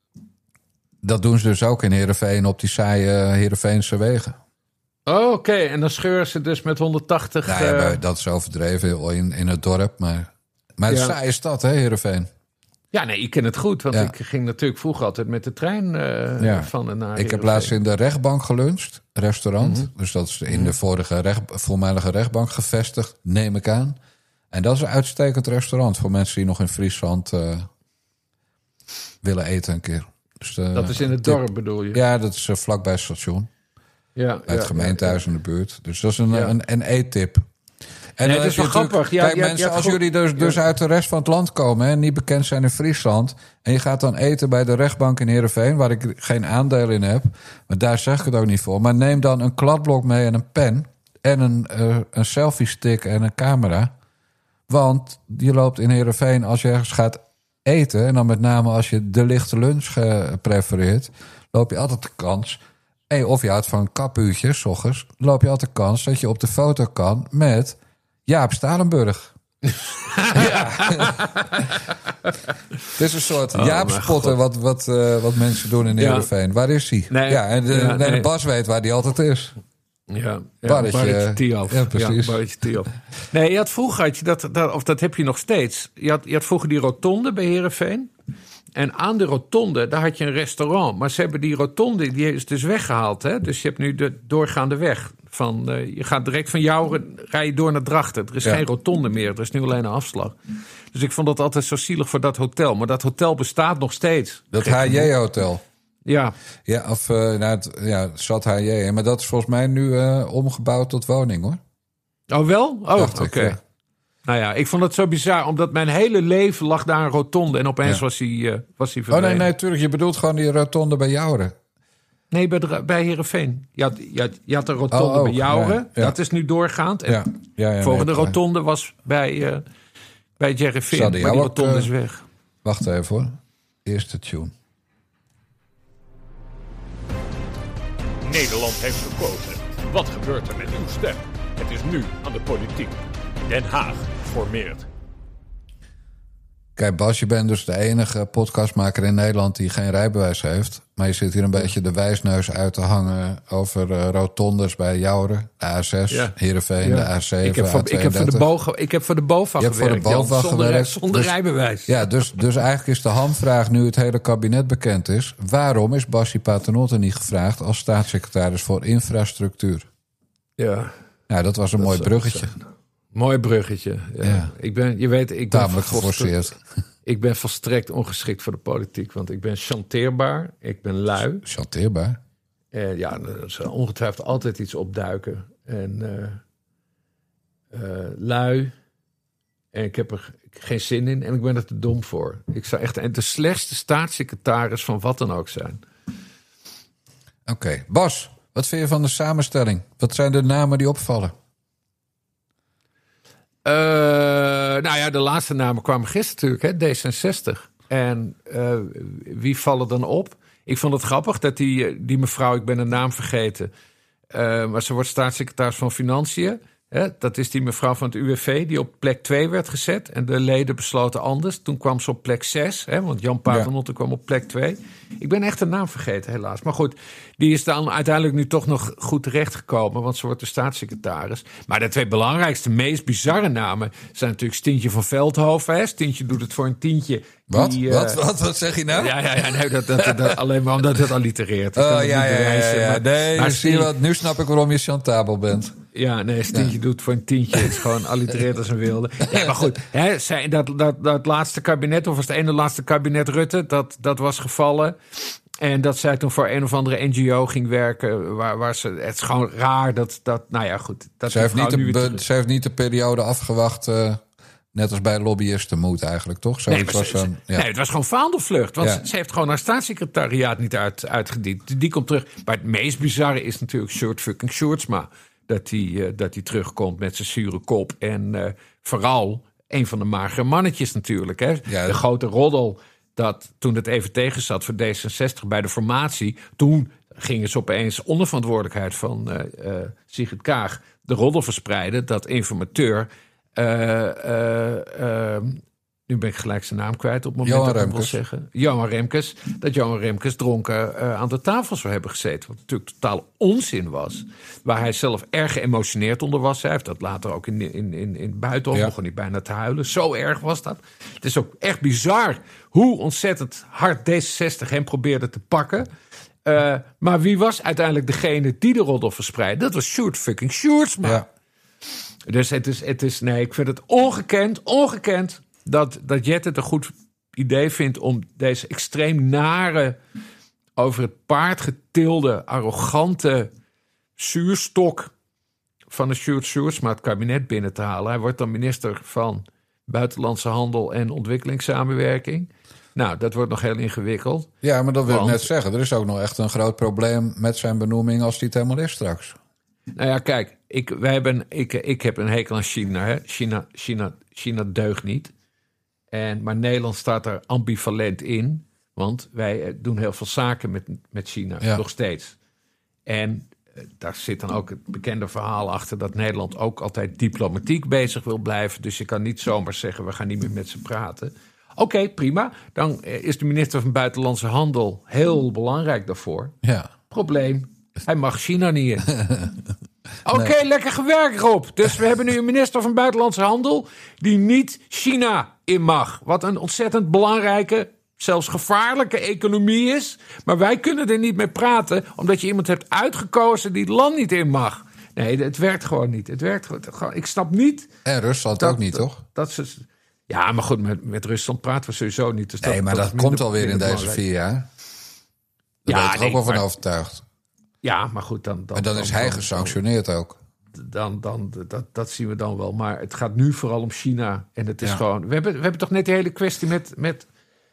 [SPEAKER 1] dat doen ze dus ook in Heerenveen op die saaie Heerenveense wegen.
[SPEAKER 2] Oh, oké. En dan scheuren ze dus met honderdtachtig...
[SPEAKER 1] Nou ja,
[SPEAKER 2] eh,
[SPEAKER 1] maar dat is overdreven in, in het dorp. Maar, maar het is
[SPEAKER 2] Ja.
[SPEAKER 1] een saaie stad, hè, Heerenveen.
[SPEAKER 2] Ja, nee, ik ken het goed. Want
[SPEAKER 1] Ja.
[SPEAKER 2] ik ging natuurlijk vroeger altijd met de trein eh,
[SPEAKER 1] Ja.
[SPEAKER 2] van en naar
[SPEAKER 1] Ik heb
[SPEAKER 2] Heerenveen.
[SPEAKER 1] laatst in de rechtbank geluncht, restaurant.
[SPEAKER 2] Mhm.
[SPEAKER 1] Dus dat is in de vorige recht, voormalige rechtbank gevestigd, neem ik aan. En dat is een uitstekend restaurant voor mensen die nog in Friesland eh, willen eten een keer. Dus, eh,
[SPEAKER 2] Dat is in het
[SPEAKER 1] tip.
[SPEAKER 2] dorp, bedoel je?
[SPEAKER 1] Ja, dat is uh, vlakbij het station.
[SPEAKER 2] ja,
[SPEAKER 1] Bij het gemeentehuis in de buurt. Dus dat is een,
[SPEAKER 2] Ja.
[SPEAKER 1] een, een eettip. En
[SPEAKER 2] Nee,
[SPEAKER 1] dan
[SPEAKER 2] het is
[SPEAKER 1] heb je
[SPEAKER 2] wel
[SPEAKER 1] natuurlijk-
[SPEAKER 2] grappig. Ja,
[SPEAKER 1] Kijk
[SPEAKER 2] ja,
[SPEAKER 1] mensen,
[SPEAKER 2] ja,
[SPEAKER 1] als
[SPEAKER 2] goed.
[SPEAKER 1] jullie dus, dus
[SPEAKER 2] Ja.
[SPEAKER 1] uit de rest van het land komen... en niet bekend zijn in Friesland... en je gaat dan eten bij de rechtbank in Heerenveen... waar ik geen aandeel in heb, maar daar zeg ik het ook niet voor... maar neem dan een kladblok mee en een pen... en een, uh, een selfie-stick en een camera... want je loopt in Heerenveen als je ergens gaat eten... en dan met name als je de lichte lunch uh, prefereert... loop je altijd de kans... Hey, of je houdt van een kapuurtje, 's ochtends... loop je altijd de kans dat je op de foto kan met Jaap Stalenburg. Ja. Het is een soort
[SPEAKER 2] Oh,
[SPEAKER 1] Jaap-spotten wat, wat, uh, wat mensen doen in Heerenveen. Ja. Waar is hij?
[SPEAKER 2] Nee,
[SPEAKER 1] ja, en de,
[SPEAKER 2] ja,
[SPEAKER 1] nee.
[SPEAKER 2] nee.
[SPEAKER 1] de Bas weet waar die altijd is.
[SPEAKER 2] Ja, ja
[SPEAKER 1] Barretje
[SPEAKER 2] Tialf.
[SPEAKER 1] Ja, precies.
[SPEAKER 2] Ja, Barretje Tialf. Nee, je had vroeger, had je dat, dat, of dat heb je nog steeds. Je had, je had vroeger die rotonde bij Heerenveen. En aan de rotonde, daar had je een restaurant. Maar ze hebben die rotonde, die is dus weggehaald. Hè? Dus je hebt nu de doorgaande weg. Van, uh, je gaat direct van Jouren, rij je door naar Drachten. Er is ja. geen rotonde meer, er is nu alleen een afslag. Dus ik vond dat altijd zo zielig voor dat hotel. Maar dat hotel bestaat nog steeds.
[SPEAKER 1] Dat H J-hotel.
[SPEAKER 2] Ja.
[SPEAKER 1] Ja, of uh, nou, het, ja, het zat H J. Maar dat is volgens mij nu uh, omgebouwd tot woning, hoor.
[SPEAKER 2] Oh, wel? Oh, oké. Okay.
[SPEAKER 1] Ja.
[SPEAKER 2] Nou ja, ik vond het zo bizar, omdat mijn hele leven lag daar een rotonde en opeens ja. was hij uh, was hij verdwenen.
[SPEAKER 1] Oh nee, nee, tuurlijk. Je bedoelt gewoon die rotonde bij Jouren.
[SPEAKER 2] Nee, bij, de, bij Heerenveen. Je had, je, had, je had een rotonde oh, bij Jouren. Ja, ja. Dat is nu doorgaand. En
[SPEAKER 1] ja. Ja, ja,
[SPEAKER 2] volgende
[SPEAKER 1] nee,
[SPEAKER 2] rotonde was bij, uh, bij Jerryveen. Maar die rotonde uh, is weg.
[SPEAKER 1] Wacht even hoor. Eerste tune.
[SPEAKER 3] Nederland heeft gekozen. Wat gebeurt er met uw stem? Het is nu aan de politiek. Den Haag formeert.
[SPEAKER 1] Kijk Bas, je bent dus de enige podcastmaker in Nederland die geen rijbewijs heeft. Maar je zit hier een beetje de wijsneus uit te hangen over uh, rotondes bij Jouren, de A zes, ja. Heerenveen, ja. de A zeven,
[SPEAKER 2] ik heb voor,
[SPEAKER 1] A tweeëndertig.
[SPEAKER 2] Ik heb voor de, boog, ik heb voor de BOVAG gewerkt.
[SPEAKER 1] Je hebt voor de BOVAG
[SPEAKER 2] zonder,
[SPEAKER 1] gewerkt.
[SPEAKER 2] Zonder
[SPEAKER 1] dus,
[SPEAKER 2] rijbewijs.
[SPEAKER 1] Ja, dus, dus eigenlijk is de hamvraag nu het hele kabinet bekend is. Waarom is Bassie Paternotte niet gevraagd als staatssecretaris voor infrastructuur?
[SPEAKER 2] Ja.
[SPEAKER 1] Nou, dat was een dat mooi bruggetje.
[SPEAKER 2] Mooi bruggetje. Ja. Ja. Ik ben, je weet, ik ben
[SPEAKER 1] tamelijk geforceerd.
[SPEAKER 2] Ik ben volstrekt ongeschikt voor de politiek, want ik ben chanteerbaar, ik ben lui.
[SPEAKER 1] Chanteerbaar?
[SPEAKER 2] En ja, er zal ongetwijfeld altijd iets opduiken. En uh, uh, lui. En ik heb er geen zin in en ik ben er te dom voor. Ik zou echt de slechtste staatssecretaris van wat dan ook zijn.
[SPEAKER 1] Oké, okay. Bas, wat vind je van de samenstelling? Wat zijn de namen die opvallen?
[SPEAKER 2] Uh, nou ja, de laatste namen kwamen gisteren natuurlijk, hè, D zesenzestig. En uh, wie vallen dan op? Ik vond het grappig dat die, die mevrouw, ik ben de naam vergeten... Uh, maar ze wordt staatssecretaris van Financiën. Hè, dat is die mevrouw van het U W V die op plek twee werd gezet. En de leden besloten anders. Toen kwam ze op plek zes, hè, want Jan Paternotte ja. kwam op plek twee. Ik ben echt de naam vergeten, helaas. Maar goed, die is dan uiteindelijk nu toch nog goed terechtgekomen... want ze wordt de staatssecretaris. Maar de twee belangrijkste, meest bizarre namen... zijn natuurlijk Stientje van Veldhoven. Hè. Stientje doet het voor een tientje.
[SPEAKER 1] Wat?
[SPEAKER 2] Die,
[SPEAKER 1] wat? Wat? Wat zeg je nou?
[SPEAKER 2] Ja, ja, ja nee, dat, dat, dat, alleen maar omdat het allitereert.
[SPEAKER 1] Oh, ja, ja, ja, ja, ja. Maar, nee, maar zie je wat, nu snap ik waarom je chantabel bent.
[SPEAKER 2] Ja, nee, Stientje ja. doet voor een tientje. Het is gewoon allitereert als een wilde. Ja, maar goed, hè, zij, dat, dat, dat laatste kabinet, of was het ene laatste kabinet Rutte, dat, dat was gevallen. En dat zij toen voor een of andere N G O ging werken. Waar, waar ze, het is gewoon raar dat, dat nou ja, goed. Dat
[SPEAKER 1] ze, heeft niet de, be, ze heeft niet de periode afgewacht... Uh... Net als bij lobbyisten moet eigenlijk, toch?
[SPEAKER 2] Nee, was ze, een, ja. nee, het was gewoon vaandelvlucht. Want ja. ze heeft gewoon haar staatssecretariaat niet uit, uitgediend. Die komt terug. Maar het meest bizarre is natuurlijk Sjoerd fucking Sjoerdsma. Dat hij uh, dat hij terugkomt met zijn zure kop. En uh, vooral een van de magere mannetjes natuurlijk. Hè? Ja, de grote roddel dat toen het even tegen zat voor D zesenzestig bij de formatie... toen gingen ze opeens onder verantwoordelijkheid van uh, uh, Sigrid Kaag... de roddel verspreiden dat informateur... Uh, uh, uh, nu ben ik gelijk zijn naam kwijt op het moment
[SPEAKER 1] Johan
[SPEAKER 2] dat ik
[SPEAKER 1] Remkes.
[SPEAKER 2] wil zeggen. Johan Remkes. Dat Johan Remkes dronken uh, aan de tafel zou hebben gezeten. Wat natuurlijk totaal onzin was. Waar hij zelf erg geëmotioneerd onder was. Hij heeft dat later ook in, in, in, in Buitenhof. Ja. Begon hij bijna te huilen. Zo erg was dat. Het is ook echt bizar hoe ontzettend hard D zesenzestig hem probeerde te pakken. Uh, maar wie was uiteindelijk degene die de roddel verspreidde? Dat was Sjoerd fucking Sjoerdsma. Ja. Dus het is, het is, nee, ik vind het ongekend, ongekend dat, dat Jet het een goed idee vindt om deze extreem nare, over het paard getilde, arrogante zuurstok van de Sjoerd Sjoerdsma het kabinet binnen te halen. Hij wordt dan minister van Buitenlandse Handel en Ontwikkelingssamenwerking. Nou, dat wordt nog heel ingewikkeld.
[SPEAKER 1] Ja, maar dat wil
[SPEAKER 2] want,
[SPEAKER 1] ik net zeggen. Er is ook nog echt een groot probleem met zijn benoeming als die het helemaal is straks.
[SPEAKER 2] Nou ja, kijk, ik, wij hebben, ik, ik heb een hekel aan China. Hè. China, China, China deugt niet. En, maar Nederland staat er ambivalent in. Want wij doen heel veel zaken met, met China, ja. nog steeds. En daar zit dan ook het bekende verhaal achter dat Nederland ook altijd diplomatiek bezig wil blijven. Dus je kan niet zomaar zeggen, we gaan niet meer met ze praten. Oké, okay, prima. Dan is de minister van Buitenlandse Handel heel belangrijk daarvoor.
[SPEAKER 1] Ja.
[SPEAKER 2] Probleem, hij mag China niet in. Oké, okay, nee. Lekker gewerkt, Rob. Dus we hebben nu een minister van Buitenlandse Handel die niet China in mag. Wat een ontzettend belangrijke, zelfs gevaarlijke economie is. Maar wij kunnen er niet mee praten, omdat je iemand hebt uitgekozen die het land niet in mag. Nee, het werkt gewoon niet. Het werkt gewoon. Ik snap niet.
[SPEAKER 1] En Rusland dat, ook niet, toch?
[SPEAKER 2] Dat, dat ze, ja, maar goed, met, met Rusland praten we sowieso niet. Dus
[SPEAKER 1] nee,
[SPEAKER 2] dat,
[SPEAKER 1] maar dat, dat komt alweer in deze belangrijk. vier jaar. Daar ja, ben je er nee, ook wel van maar, overtuigd.
[SPEAKER 2] Ja, maar goed, dan... dan
[SPEAKER 1] en dan, dan is hij dan, gesanctioneerd
[SPEAKER 2] dan,
[SPEAKER 1] ook.
[SPEAKER 2] Dan, dan, dat, dat zien we dan wel. Maar het gaat nu vooral om China. En het is ja. gewoon... We hebben, we hebben toch net die hele kwestie met... met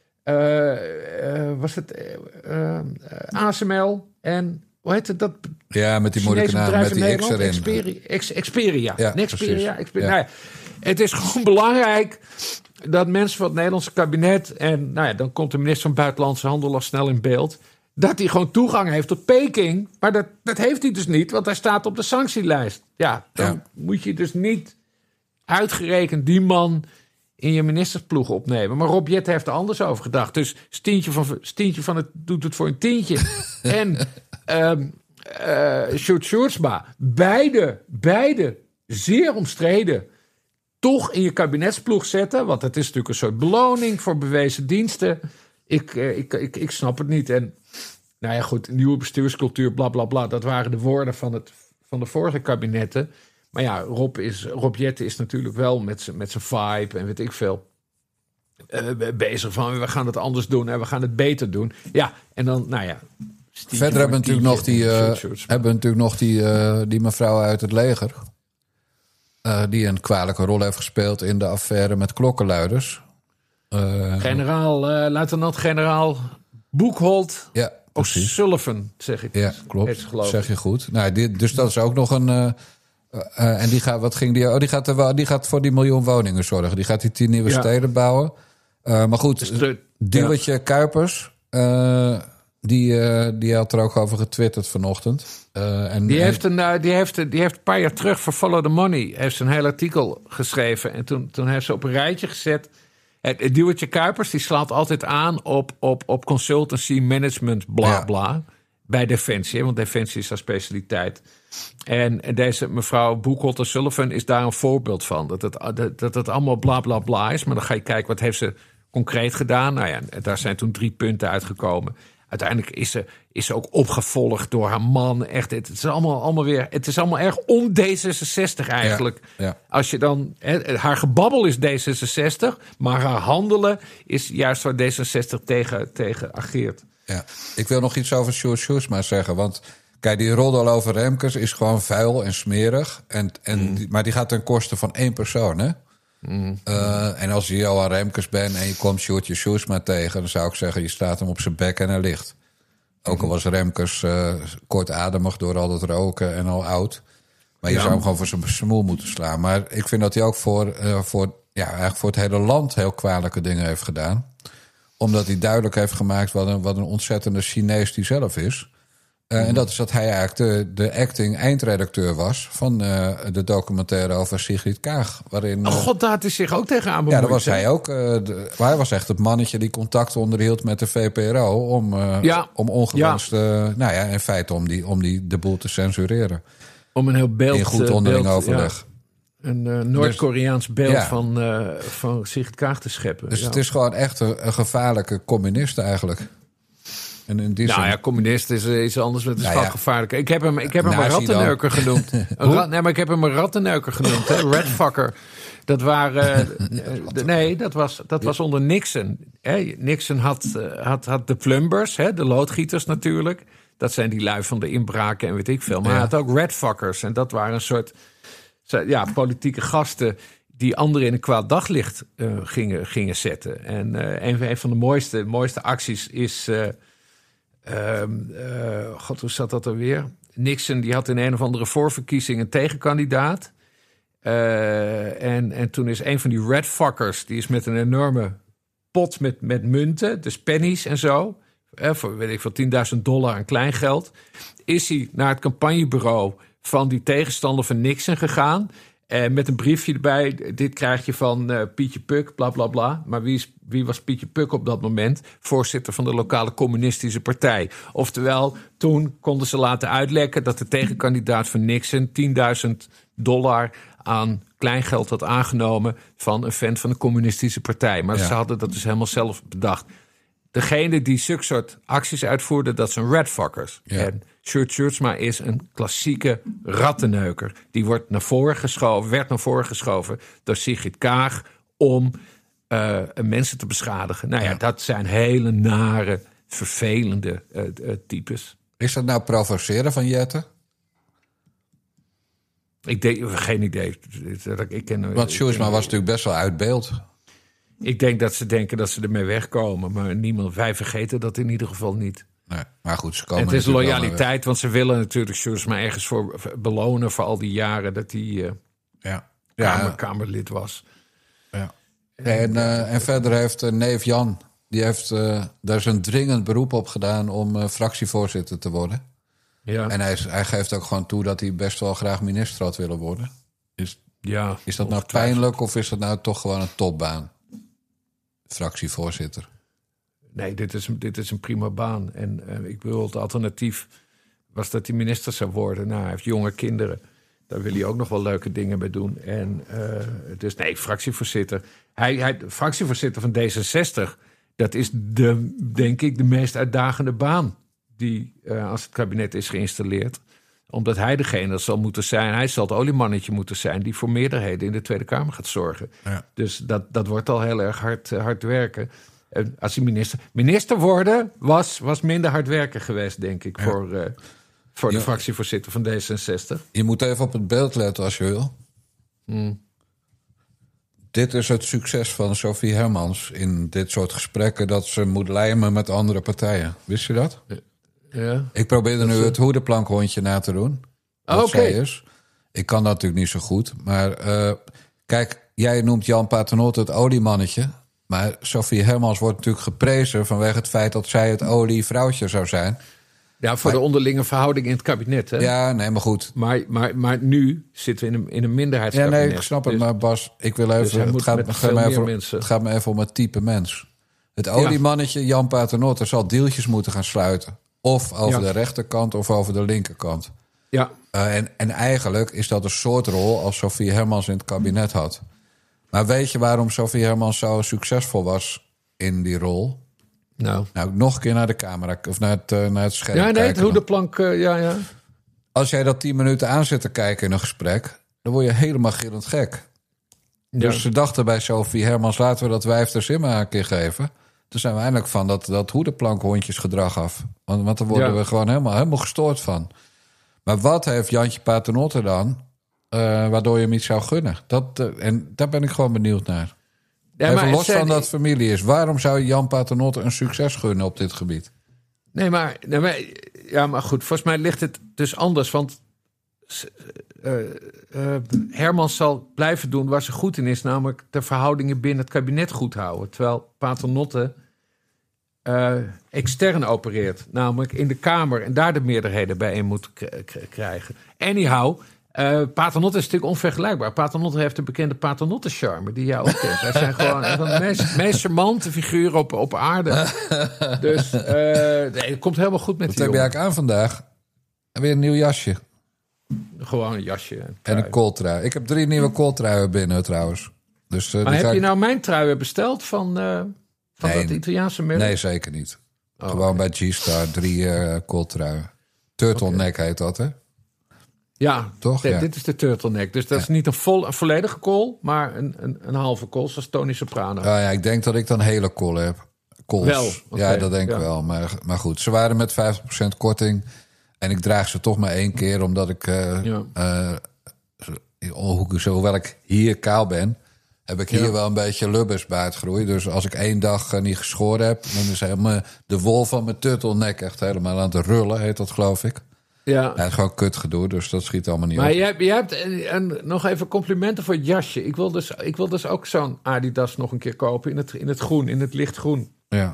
[SPEAKER 2] uh, uh, was het uh, uh, A S M L en... Hoe heet het? Dat
[SPEAKER 1] ja, met die moeilijke naam, met die X erin.
[SPEAKER 2] Experia. Ex, Experia.
[SPEAKER 1] Ja,
[SPEAKER 2] Nexperia. Experia. Ja. Nou ja, het is gewoon belangrijk dat mensen van het Nederlandse kabinet... en nou ja, dan komt de minister van Buitenlandse Handel al snel in beeld... dat hij gewoon toegang heeft tot Peking. Maar dat, dat heeft hij dus niet, want hij staat op de sanctielijst. Ja, dan ja. moet je dus niet uitgerekend die man in je ministersploeg opnemen. Maar Rob Jetten heeft er anders over gedacht. Dus Stientje van, Stientje van het doet het voor een tientje. en um, uh, Sjoerd Sjoerdsma, beide, beide zeer omstreden... toch in je kabinetsploeg zetten. Want het is natuurlijk een soort beloning voor bewezen diensten. Ik, ik, ik, ik snap het niet. En nou ja, goed, nieuwe bestuurscultuur, bla bla bla. Dat waren de woorden van, het, van de vorige kabinetten. Maar ja, Rob, is, Rob Jetten is natuurlijk wel met zijn met zijn vibe en weet ik veel uh, bezig van we gaan het anders doen en we gaan het beter doen. Ja, en dan, nou ja.
[SPEAKER 1] Verder hebben we natuurlijk nog die, uh, hebben natuurlijk nog die, uh, die mevrouw uit het leger. Uh, die een kwalijke rol heeft gespeeld in de affaire met klokkenluiders.
[SPEAKER 2] Uh, generaal, uh, luitenant-generaal Boekholt.
[SPEAKER 1] Ja, precies.
[SPEAKER 2] Sullivan, zeg ik.
[SPEAKER 1] Ja, klopt. Zeg je goed. Nou, dit, dus dat is ook nog een... Uh, uh, en die gaat, wat ging die? Oh, die gaat, er, die gaat voor die miljoen woningen zorgen. Die gaat die tien nieuwe ja. steden bouwen. Uh, maar goed, dus de, Diewertje ja. Kuipers... Uh, die, uh, die had er ook over getwitterd vanochtend. Uh, en,
[SPEAKER 2] die, heeft een, uh, die, heeft, die heeft een paar jaar terug voor Follow the Money... heeft ze een heel artikel geschreven. En toen, toen heeft ze op een rijtje gezet... Het Diewertje Kuipers die slaat altijd aan op, op, op consultancy, management, bla bla. Ja. Bij Defensie, want Defensie is haar specialiteit. En deze mevrouw Boekholt Sullivan is daar een voorbeeld van. Dat het, dat, dat het allemaal bla bla bla is. Maar dan ga je kijken, wat heeft ze concreet gedaan? Nou ja, daar zijn toen drie punten uitgekomen. Uiteindelijk is ze, is ze ook opgevolgd door haar man. Echt, het is allemaal, allemaal weer. Het is allemaal erg on D zesenzestig eigenlijk.
[SPEAKER 1] Ja, ja.
[SPEAKER 2] Als je dan. He, haar gebabbel is D zesenzestig, maar haar handelen is juist waar D zesenzestig tegen, tegen ageert.
[SPEAKER 1] Ja, ik wil nog iets over Sjoerd Sjoerdsma zeggen. Want kijk, die roddel over Remkes is gewoon vuil en smerig. En, en, mm. die, maar die gaat ten koste van één persoon, hè? Mm. Uh, en als je Johan Remkes bent en je komt Sjoerdje Sjoerdsma tegen... dan zou ik zeggen, je staat hem op zijn bek en hij ligt. Ook al was Remkes uh, kortademig door al dat roken en al oud. Maar je ja. zou hem gewoon voor zijn smoel moeten slaan. Maar ik vind dat hij ook voor, uh, voor, ja, eigenlijk voor het hele land... heel kwalijke dingen heeft gedaan. Omdat hij duidelijk heeft gemaakt wat een, wat een ontzettende Chinees die zelf is... Uh, mm. En dat is dat hij eigenlijk de, de acting eindredacteur was... van uh, de documentaire over Sigrid Kaag. Waarin,
[SPEAKER 2] uh, oh god, daar had hij zich ook tegenaan bemoeid.
[SPEAKER 1] Ja, dat was hij ook. Uh, de, hij was echt het mannetje die contact onderhield met de V P R O... om, uh, ja. om ongewenst, ja. Uh, nou ja, in feite om, die, om die, de boel te censureren.
[SPEAKER 2] Om een heel beeld...
[SPEAKER 1] In goed onderling beeld, overleg.
[SPEAKER 2] Ja. Een uh, Noord-Koreaans dus, beeld ja. van, uh, van Sigrid Kaag te scheppen.
[SPEAKER 1] Dus
[SPEAKER 2] ja.
[SPEAKER 1] het is gewoon echt een, een gevaarlijke communist eigenlijk... En in die
[SPEAKER 2] nou
[SPEAKER 1] zin...
[SPEAKER 2] ja, communist is iets anders. Het is
[SPEAKER 1] nou
[SPEAKER 2] ja. gevaarlijk. Ik heb hem, ik heb hem een rattenneuker genoemd. Een rat, nee, maar ik heb hem een rattenneuker genoemd. Hè? Redfucker. Dat waren... Uh, nee, dat was, dat was onder Nixon. Hè? Nixon had, uh, had, had de plumbers, hè? De loodgieters natuurlijk. Dat zijn die lui van de inbraken en weet ik veel. Maar ja. hij had ook redfuckers. En dat waren een soort ja, politieke gasten... die anderen in een kwaad daglicht uh, gingen, gingen zetten. En uh, een, een van de mooiste, mooiste acties is... Uh, Uh, uh, God, hoe zat dat er weer? Nixon die had in een of andere voorverkiezing een tegenkandidaat. Uh, en, en toen is een van die redfuckers... die is met een enorme pot met, met munten, dus pennies en zo... eh, voor weet ik veel, tienduizend dollar aan kleingeld, is hij naar het campagnebureau van die tegenstander van Nixon gegaan. Eh, met een briefje erbij. Dit krijg je van uh, Pietje Puk, bla bla bla. Maar wie, is, wie was Pietje Puk op dat moment? Voorzitter van de lokale communistische partij. Oftewel, toen konden ze laten uitlekken dat de tegenkandidaat van Nixon tienduizend dollar aan kleingeld had aangenomen van een vent van de communistische partij. Maar ja. Ze hadden dat dus helemaal zelf bedacht. Degene die zulke soort acties uitvoerde, dat zijn ratfuckers. Ja. En Sjoerd Sjoerdsma is een klassieke rattenneuker. Die wordt naar voren geschoven, werd naar voren geschoven door Sigrid Kaag om uh, mensen te beschadigen. Nou ja, ja, dat zijn hele nare, vervelende uh, uh, types.
[SPEAKER 1] Is dat nou provoceren van Jette?
[SPEAKER 2] Ik denk, geen idee. Ik ken,
[SPEAKER 1] Want Sjoerdsma was natuurlijk best wel uit beeld.
[SPEAKER 2] Ik denk dat ze denken dat ze ermee wegkomen. Maar niemand, wij vergeten dat in ieder geval niet.
[SPEAKER 1] Nee, maar goed, ze komen.
[SPEAKER 2] En het is loyaliteit, want ze willen natuurlijk Sjoerdsma ergens voor belonen voor al die jaren dat hij uh,
[SPEAKER 1] ja.
[SPEAKER 2] kamer,
[SPEAKER 1] ja.
[SPEAKER 2] Kamerlid was.
[SPEAKER 1] Ja. En, uh, en verder heeft uh, neef Jan, die heeft uh, daar is een dringend beroep op gedaan om uh, fractievoorzitter te worden.
[SPEAKER 2] Ja.
[SPEAKER 1] En hij, is, hij geeft ook gewoon toe dat hij best wel graag minister had willen worden. Is,
[SPEAKER 2] ja,
[SPEAKER 1] is dat nou pijnlijk of is dat nou toch gewoon een topbaan? Fractievoorzitter.
[SPEAKER 2] Nee, dit is, dit is een prima baan. En uh, ik bedoel, het alternatief was dat hij minister zou worden. Nou, hij heeft jonge kinderen. Daar wil hij ook nog wel leuke dingen mee doen. En uh, dus nee, fractievoorzitter. Hij, hij, fractievoorzitter van D zesenzestig, dat is de, denk ik de meest uitdagende baan die uh, als het kabinet is geïnstalleerd. Omdat hij degene zal moeten zijn. Hij zal het oliemannetje moeten zijn die voor meerderheden in de Tweede Kamer gaat zorgen. Ja. Dus dat, dat wordt al heel erg hard, hard werken. En als hij minister, minister worden was, was minder hard werken geweest, denk ik, ja. voor, uh, voor de ja. fractievoorzitter van D zesenzestig.
[SPEAKER 1] Je moet even op het beeld letten als je wil. Hmm. Dit is het succes van Sophie Hermans in dit soort gesprekken, dat ze moet lijmen met andere partijen. Wist je dat?
[SPEAKER 2] Ja. Ja.
[SPEAKER 1] Ik probeerde nu het hoedenplankhondje na te doen.
[SPEAKER 2] Oh, Oké. Okay.
[SPEAKER 1] Ik kan dat natuurlijk niet zo goed. Maar uh, kijk, jij noemt Jan Paternotte het oliemannetje. Maar Sophie Hermans wordt natuurlijk geprezen vanwege het feit dat zij het olievrouwtje zou zijn.
[SPEAKER 2] Ja, voor maar, de onderlinge verhouding in het kabinet. Hè?
[SPEAKER 1] Ja, nee, maar goed.
[SPEAKER 2] Maar, maar, maar nu zitten we in een, in een minderheidskabinet.
[SPEAKER 1] Ja, nee, ik snap het. Dus, maar Bas, ik wil even... Dus het, gaat, het, gaat me even het gaat me even om het type mens. Het oliemannetje Jan Paternotte zal deeltjes moeten gaan sluiten. Of over ja. de rechterkant of over de linkerkant.
[SPEAKER 2] Ja.
[SPEAKER 1] Uh, en, en eigenlijk is dat een soort rol als Sophie Hermans in het kabinet had. Maar weet je waarom Sophie Hermans zo succesvol was in die rol?
[SPEAKER 2] Nou,
[SPEAKER 1] nou nog een keer naar de camera of naar het, uh, naar het scherm.
[SPEAKER 2] Ja, nee, het hoedenplank, uh, ja, ja.
[SPEAKER 1] Als jij dat tien minuten aan zit te kijken in een gesprek, dan word je helemaal gillend gek. Ja. Dus ze dachten bij Sophie Hermans, laten we dat wijf er Simma een keer geven. Toen zijn we eindelijk van dat, dat hoedenplankhondjesgedrag af. Want, want daar worden ja. we gewoon helemaal, helemaal gestoord van. Maar wat heeft Jantje Paternotte dan, uh, waardoor je hem iets zou gunnen? Dat, uh, en daar ben ik gewoon benieuwd naar. Ja, Even los zijn, van dat familie is. Waarom zou Jan Paternotte een succes gunnen op dit gebied?
[SPEAKER 2] Nee, maar, nee, maar, ja, maar goed, volgens mij ligt het dus anders. Want uh, uh, Hermans zal blijven doen waar ze goed in is. Namelijk de verhoudingen binnen het kabinet goed houden. Terwijl Paternotte uh, extern opereert. Namelijk in de Kamer en daar de meerderheden bijeen moet k- k- krijgen. Anyhow, uh, Paternotte is natuurlijk onvergelijkbaar. Paternotte heeft de bekende Paternotte-charme die jij ook kent. Wij zijn gewoon een van de meest, meest charmante figuren op, op aarde. Dus uh, nee, het komt helemaal goed met
[SPEAKER 1] Wat
[SPEAKER 2] die
[SPEAKER 1] heb je eigenlijk aan vandaag? En weer een nieuw jasje.
[SPEAKER 2] Gewoon een jasje. En,
[SPEAKER 1] en een kooltrui. Ik heb drie nieuwe kooltruien binnen trouwens. Dus, uh,
[SPEAKER 2] maar heb je
[SPEAKER 1] ik...
[SPEAKER 2] nou mijn truien besteld van, uh, van
[SPEAKER 1] nee,
[SPEAKER 2] dat Italiaanse merk?
[SPEAKER 1] Nee, zeker niet.
[SPEAKER 2] Oh,
[SPEAKER 1] Gewoon
[SPEAKER 2] okay.
[SPEAKER 1] bij G-Star drie uh, kooltruien. Turtleneck okay. heet dat, hè?
[SPEAKER 2] Ja,
[SPEAKER 1] toch?
[SPEAKER 2] Dit,
[SPEAKER 1] ja.
[SPEAKER 2] dit is de turtleneck. Dus dat ja. is niet een, vol, een volledige kool, maar een, een, een halve kool, zoals Tony Soprano.
[SPEAKER 1] Oh, ja, ik denk dat ik dan hele kool heb. Kools.
[SPEAKER 2] Wel, okay.
[SPEAKER 1] Ja, dat denk ik ja. wel. Maar, maar goed, ze waren met vijftig procent korting. En ik draag ze toch maar één keer, omdat ik... Uh, ja. uh, hoewel ik hier kaal ben, heb ik hier ja. wel een beetje lubbers bij het groeien. Dus als ik één dag uh, niet geschoren heb, dan is helemaal de wol van mijn turtleneck echt helemaal aan het rullen, heet dat, geloof ik.
[SPEAKER 2] Ja.
[SPEAKER 1] Ja, het is gewoon kut gedoe, dus dat schiet allemaal niet
[SPEAKER 2] maar
[SPEAKER 1] op.
[SPEAKER 2] Maar je hebt, je hebt en, en nog even complimenten voor het jasje. Ik wil dus, ik wil dus ook zo'n Adidas nog een keer kopen in het, in het groen, in het lichtgroen.
[SPEAKER 1] Ja.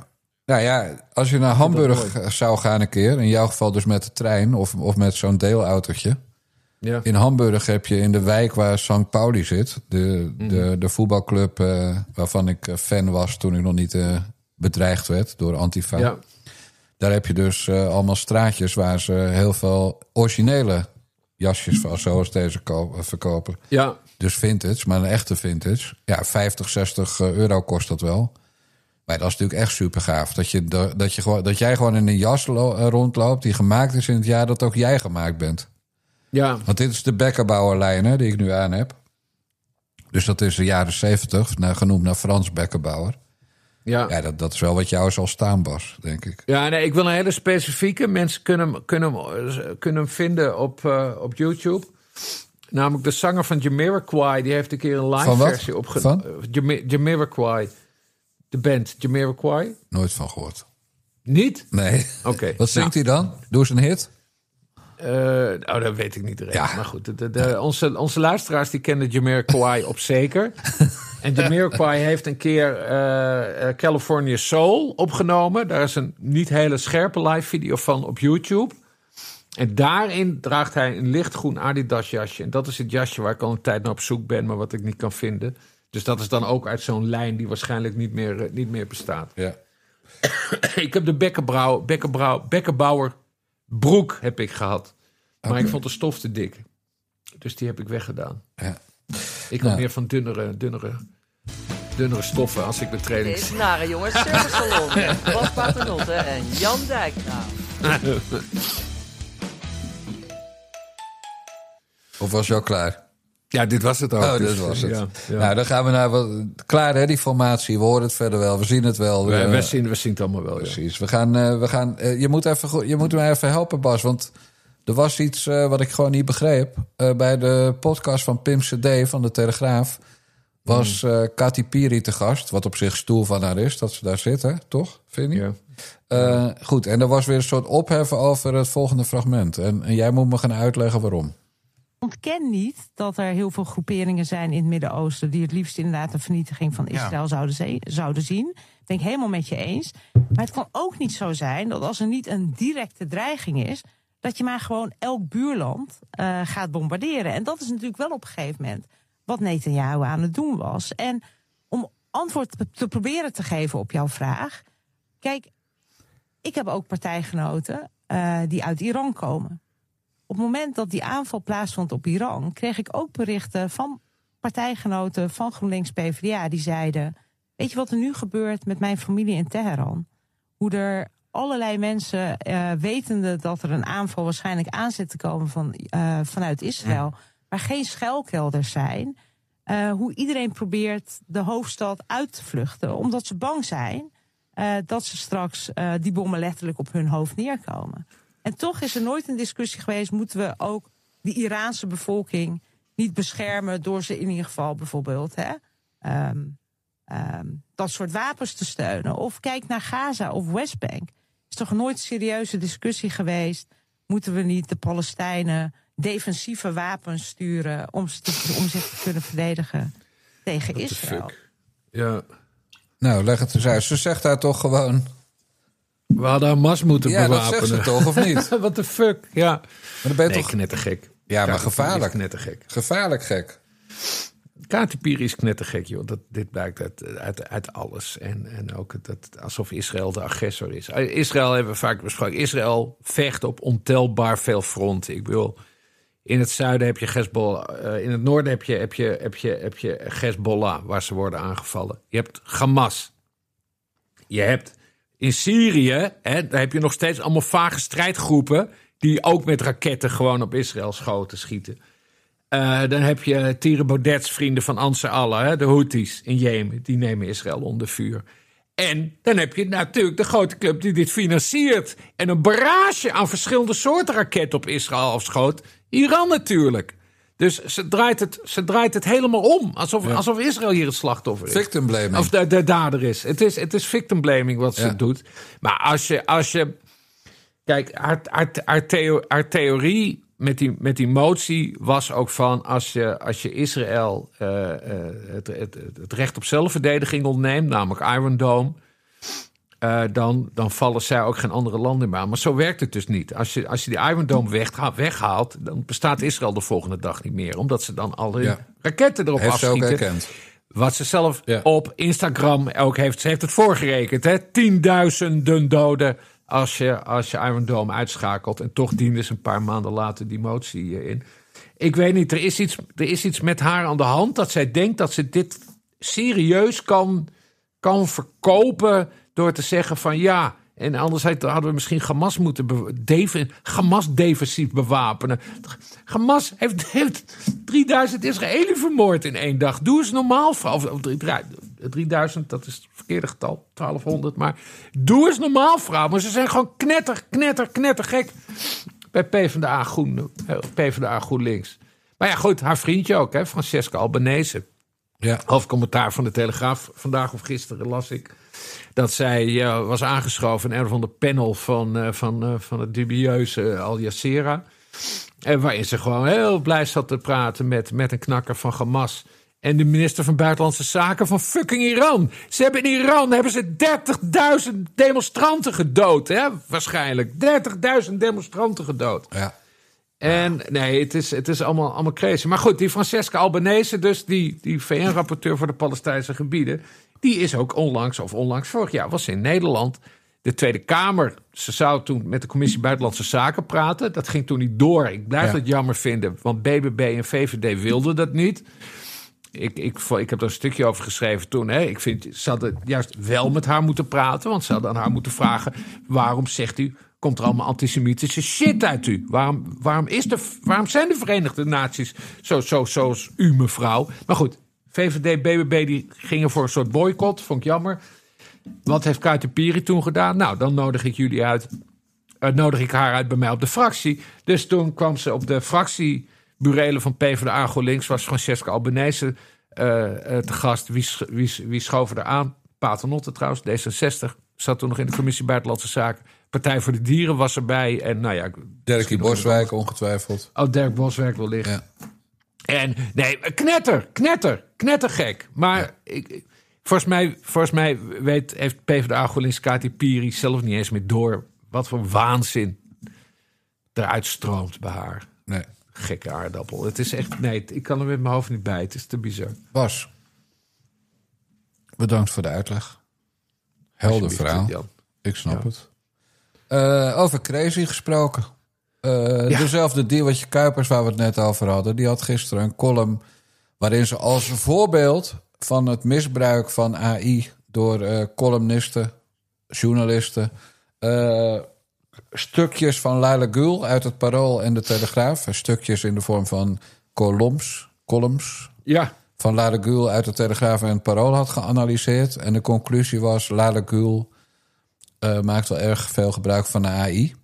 [SPEAKER 1] Nou ja, als je naar Hamburg zou gaan een keer... in jouw geval dus met de trein of, of met zo'n deelautootje... Ja. In Hamburg heb je in de wijk waar Sankt Pauli zit... de, mm. de, de voetbalclub uh, waarvan ik fan was... toen ik nog niet uh, bedreigd werd door Antifa. Ja. Daar heb je dus uh, allemaal straatjes... waar ze heel veel originele jasjes van... zoals deze ko- verkopen. Ja. Dus vintage, maar een echte vintage. Ja, vijftig, zestig euro kost dat wel... Maar dat is natuurlijk echt super gaaf. Dat, je, dat, je gewoon, dat jij gewoon in een jas lo- rondloopt... die gemaakt is in het jaar dat ook jij gemaakt bent. Ja. Want dit is de Beckerbauer-lijn hè, die ik nu aan heb. Dus dat is de jaren zeventig, nou, genoemd naar Frans Beckerbauer. Ja, ja dat, dat is wel wat jou zal staan, Bas, denk ik.
[SPEAKER 2] Ja, nee, ik wil een hele specifieke. Mensen kunnen hem, kunnen hem, kunnen hem vinden op, uh, op YouTube. Namelijk de zanger van Jamiroquai. Die heeft een keer een live versie opgenomen. Jam- Jamiroquai. De band Jamiroquai.
[SPEAKER 1] Nooit van gehoord.
[SPEAKER 2] Niet?
[SPEAKER 1] Nee.
[SPEAKER 2] Oké. Okay.
[SPEAKER 1] Wat zingt nou. hij dan? Doe eens een hit.
[SPEAKER 2] Uh, oh, dat weet ik niet direct. Ja. Maar goed, de, de, de, onze, onze luisteraars die kennen Jamiroquai op zeker. En Jamiroquai heeft een keer uh, uh, California Soul opgenomen. Daar is een niet hele scherpe live video van op YouTube. En daarin draagt hij een lichtgroen Adidas jasje. En dat is het jasje waar ik al een tijd naar op zoek ben... maar wat ik niet kan vinden. Dus dat is dan ook uit zo'n lijn die waarschijnlijk niet meer, uh, niet meer bestaat. Ja. Ik heb de Beckerbauer, Beckerbauer, Beckerbauer broek heb ik gehad. Maar okay. Ik vond de stof te dik. Dus die heb ik weggedaan. Ja. Ik had nou. meer van dunnere, dunnere, dunnere stoffen als ik de training...
[SPEAKER 4] Dit is nare jongens, Circus Salon. Bas Paternotte en Jan Dijkgraaf.
[SPEAKER 1] Of was je al klaar?
[SPEAKER 2] Ja, dit was het ook.
[SPEAKER 1] Oh,
[SPEAKER 2] dus,
[SPEAKER 1] dit was het.
[SPEAKER 2] Ja, ja.
[SPEAKER 1] Nou, dan gaan we naar... Wat, klaar, hè, die formatie. We horen het verder wel. We zien het wel.
[SPEAKER 2] We, uh, we, zien, we zien het allemaal wel,
[SPEAKER 1] precies.
[SPEAKER 2] Ja.
[SPEAKER 1] We gaan... Uh, we gaan uh, je, moet even, je moet me even helpen, Bas. Want er was iets uh, wat ik gewoon niet begreep. Uh, bij de podcast van Pim C D van de Telegraaf... was uh, Kati Piri te gast. Wat op zich stoel van haar is, dat ze daar zitten. Toch, vind je? Ja. Uh, goed, en er was weer een soort opheffen over het volgende fragment. En, en jij moet me gaan uitleggen waarom.
[SPEAKER 5] Ik ontken niet dat er heel veel groeperingen zijn in het Midden-Oosten... die het liefst inderdaad een vernietiging van Israël ja. zouden, ze- zouden zien. Dat ben ik helemaal met je eens. Maar het kan ook niet zo zijn dat als er niet een directe dreiging is... dat je maar gewoon elk buurland uh, gaat bombarderen. En dat is natuurlijk wel op een gegeven moment wat Netanyahu aan het doen was. En om antwoord te proberen te geven op jouw vraag... Kijk, ik heb ook partijgenoten uh, die uit Iran komen... Op het moment dat die aanval plaatsvond op Iran... kreeg ik ook berichten van partijgenoten van GroenLinks P v d A... die zeiden, weet je wat er nu gebeurt met mijn familie in Teheran? Hoe er allerlei mensen, uh, wetende dat er een aanval waarschijnlijk aan zit te komen van, uh, vanuit Israël... Ja. maar geen schuilkelders zijn... Uh, hoe iedereen probeert de hoofdstad uit te vluchten... omdat ze bang zijn uh, dat ze straks uh, die bommen letterlijk op hun hoofd neerkomen... En toch is er nooit een discussie geweest... moeten we ook die Iraanse bevolking niet beschermen... door ze in ieder geval bijvoorbeeld hè, um, um, dat soort wapens te steunen. Of kijk naar Gaza of Westbank. Is toch nooit een serieuze discussie geweest... moeten we niet de Palestijnen defensieve wapens sturen... om, ze te, om zich te kunnen verdedigen tegen What Israël?
[SPEAKER 2] Ja.
[SPEAKER 1] Nou, leg het eens uit. Ze zegt daar toch gewoon...
[SPEAKER 2] We hadden Hamas moeten
[SPEAKER 1] ja,
[SPEAKER 2] bewapenen.
[SPEAKER 1] Ja, dat zegt ze toch, of niet?
[SPEAKER 2] What the fuck, ja.
[SPEAKER 1] Maar dan ben je
[SPEAKER 2] nee,
[SPEAKER 1] toch...
[SPEAKER 2] knettergek.
[SPEAKER 1] Ja, maar gevaarlijk.
[SPEAKER 2] Knettergek.
[SPEAKER 1] Gevaarlijk gek.
[SPEAKER 2] Kati Piri is knettergek, joh. Dat, dit blijkt uit, uit, uit alles. En, en ook dat, alsof Israël de agressor is. Israël hebben we vaak besproken. Israël vecht op ontelbaar veel fronten. Ik bedoel, in het zuiden heb je Hezbollah. Uh, in het noorden heb je, heb, je, heb, je, heb je Hezbollah, waar ze worden aangevallen. Je hebt Hamas. Je hebt... In Syrië, hè, daar heb je nog steeds allemaal vage strijdgroepen... die ook met raketten gewoon op Israël schoten schieten. Uh, dan heb je Thierry Baudet's vrienden van Ansar Allah, hè, de Houthis in Jemen. Die nemen Israël onder vuur. En dan heb je natuurlijk de grote club die dit financiert... en een barrage aan verschillende soorten raketten op Israël afschoot. Iran natuurlijk. Dus ze draait het, ze draait het helemaal om. Alsof, ja. alsof Israël hier het slachtoffer is.
[SPEAKER 1] Victim blaming.
[SPEAKER 2] Of de, de dader is. Het is, het is victim blaming wat ze
[SPEAKER 1] ja.
[SPEAKER 2] doet. Maar als je... Als je kijk, haar, haar, haar, theo, haar theorie met die, met die motie was ook van... als je, als je Israël uh, uh, het, het, het recht op zelfverdediging ontneemt... namelijk Iron Dome... Uh, dan, dan vallen zij ook geen andere landen meer aan. Maar zo werkt het dus niet. Als je, als je die Iron Dome weg, weghaalt, dan bestaat Israël de volgende dag niet meer. Omdat ze dan alle ja. raketten erop
[SPEAKER 1] heeft
[SPEAKER 2] afschieten.
[SPEAKER 1] Heeft ze ook erkend.
[SPEAKER 2] Wat ze zelf
[SPEAKER 1] ja.
[SPEAKER 2] op Instagram ook heeft. Ze heeft het voorgerekend. Hè? Tienduizenden doden als je, als je Iron Dome uitschakelt. En toch diende ze een paar maanden later die motie in. Ik weet niet, er is iets, er is iets met haar aan de hand. Dat zij denkt dat ze dit serieus kan, kan verkopen door te zeggen van ja. En anders hadden we misschien Hamas moeten be- Hamas defensief bewapenen. Hamas heeft, heeft drieduizend Israëliën vermoord in één dag. Doe eens normaal. Of, of drieduizend, dat is het verkeerde getal. twaalfhonderd. Maar doe eens normaal, vrouw. Maar ze zijn gewoon knetter, knetter, knetter gek. Bij PvdA, Groen, PvdA GroenLinks. Maar ja, goed, haar vriendje ook, hè, Francesca Albanese. Ja. Hoofdcommentaar van de Telegraaf. Vandaag of gisteren las ik dat zij uh, was aangeschoven in een van de panel van, uh, van, uh, van het dubieuze Al Jazeera. En waarin ze gewoon heel blij zat te praten met, met een knakker van Hamas. En de minister van Buitenlandse Zaken van fucking Iran. Ze hebben in Iran hebben ze dertigduizend demonstranten gedood, hè? Waarschijnlijk. dertigduizend demonstranten gedood.
[SPEAKER 1] Ja.
[SPEAKER 2] En nee, het is, het is allemaal, allemaal crazy. Maar goed, die Francesca Albanese, dus die, die V N-rapporteur voor de Palestijnse gebieden, die is ook onlangs, of onlangs, vorig jaar was ze in Nederland. De Tweede Kamer, ze zou toen met de Commissie Buitenlandse Zaken praten. Dat ging toen niet door. Ik blijf ja. het jammer vinden, want B B B en V V D wilden dat niet. Ik, ik, ik heb er een stukje over geschreven toen. Hè. Ik vind, ze hadden juist wel met haar moeten praten, want ze hadden aan haar moeten vragen, waarom zegt u, komt er allemaal antisemitische shit uit u? Waarom, waarom, is de, waarom zijn de Verenigde Naties zo, zo, zoals u, mevrouw? Maar goed, V V D, B B B die gingen voor een soort boycott. Vond ik jammer. Wat heeft Kati Piri toen gedaan? Nou, dan nodig ik jullie uit. Uh, nodig ik haar uit bij mij op de fractie. Dus toen kwam ze op de fractieburelen van PvdA GroenLinks. Was Francesca Albanese uh, uh, te gast. Wie, wie, wie schoven er aan? Paternotte trouwens, D zesenzestig. Zat toen nog in de Commissie Buitenlandse Zaken. Partij voor de Dieren was erbij. En nou ja,
[SPEAKER 1] Dirkie Boswijk ongetwijfeld.
[SPEAKER 2] Oh, Dirk Boswijk wellicht. Ja. En nee, knetter, knetter, knettergek. Maar ja. ik, volgens, mij, volgens mij weet, heeft PvdA GroenLinks Kati Piri zelf niet eens meer door wat voor waanzin eruit stroomt bij haar.
[SPEAKER 1] Nee.
[SPEAKER 2] Gekke aardappel. Het is echt, nee, ik kan er met mijn hoofd niet bij. Het is te bizar.
[SPEAKER 1] Bas, bedankt voor de uitleg. Helder verhaal. Jan. Ik snap ja. het. Uh, over Crazy gesproken. Uh, ja. Dezelfde Diewertje Kuipers waar we het net over hadden. Die had gisteren een column waarin ze als voorbeeld van het misbruik van A I door uh, columnisten, journalisten, uh, stukjes van Laila Gül uit het Parool en de Telegraaf, stukjes in de vorm van columns, columns
[SPEAKER 2] ja.
[SPEAKER 1] van Laila Gül uit de Telegraaf en het Parool had geanalyseerd. En de conclusie was, Laila Gül uh, maakt wel erg veel gebruik van de A I.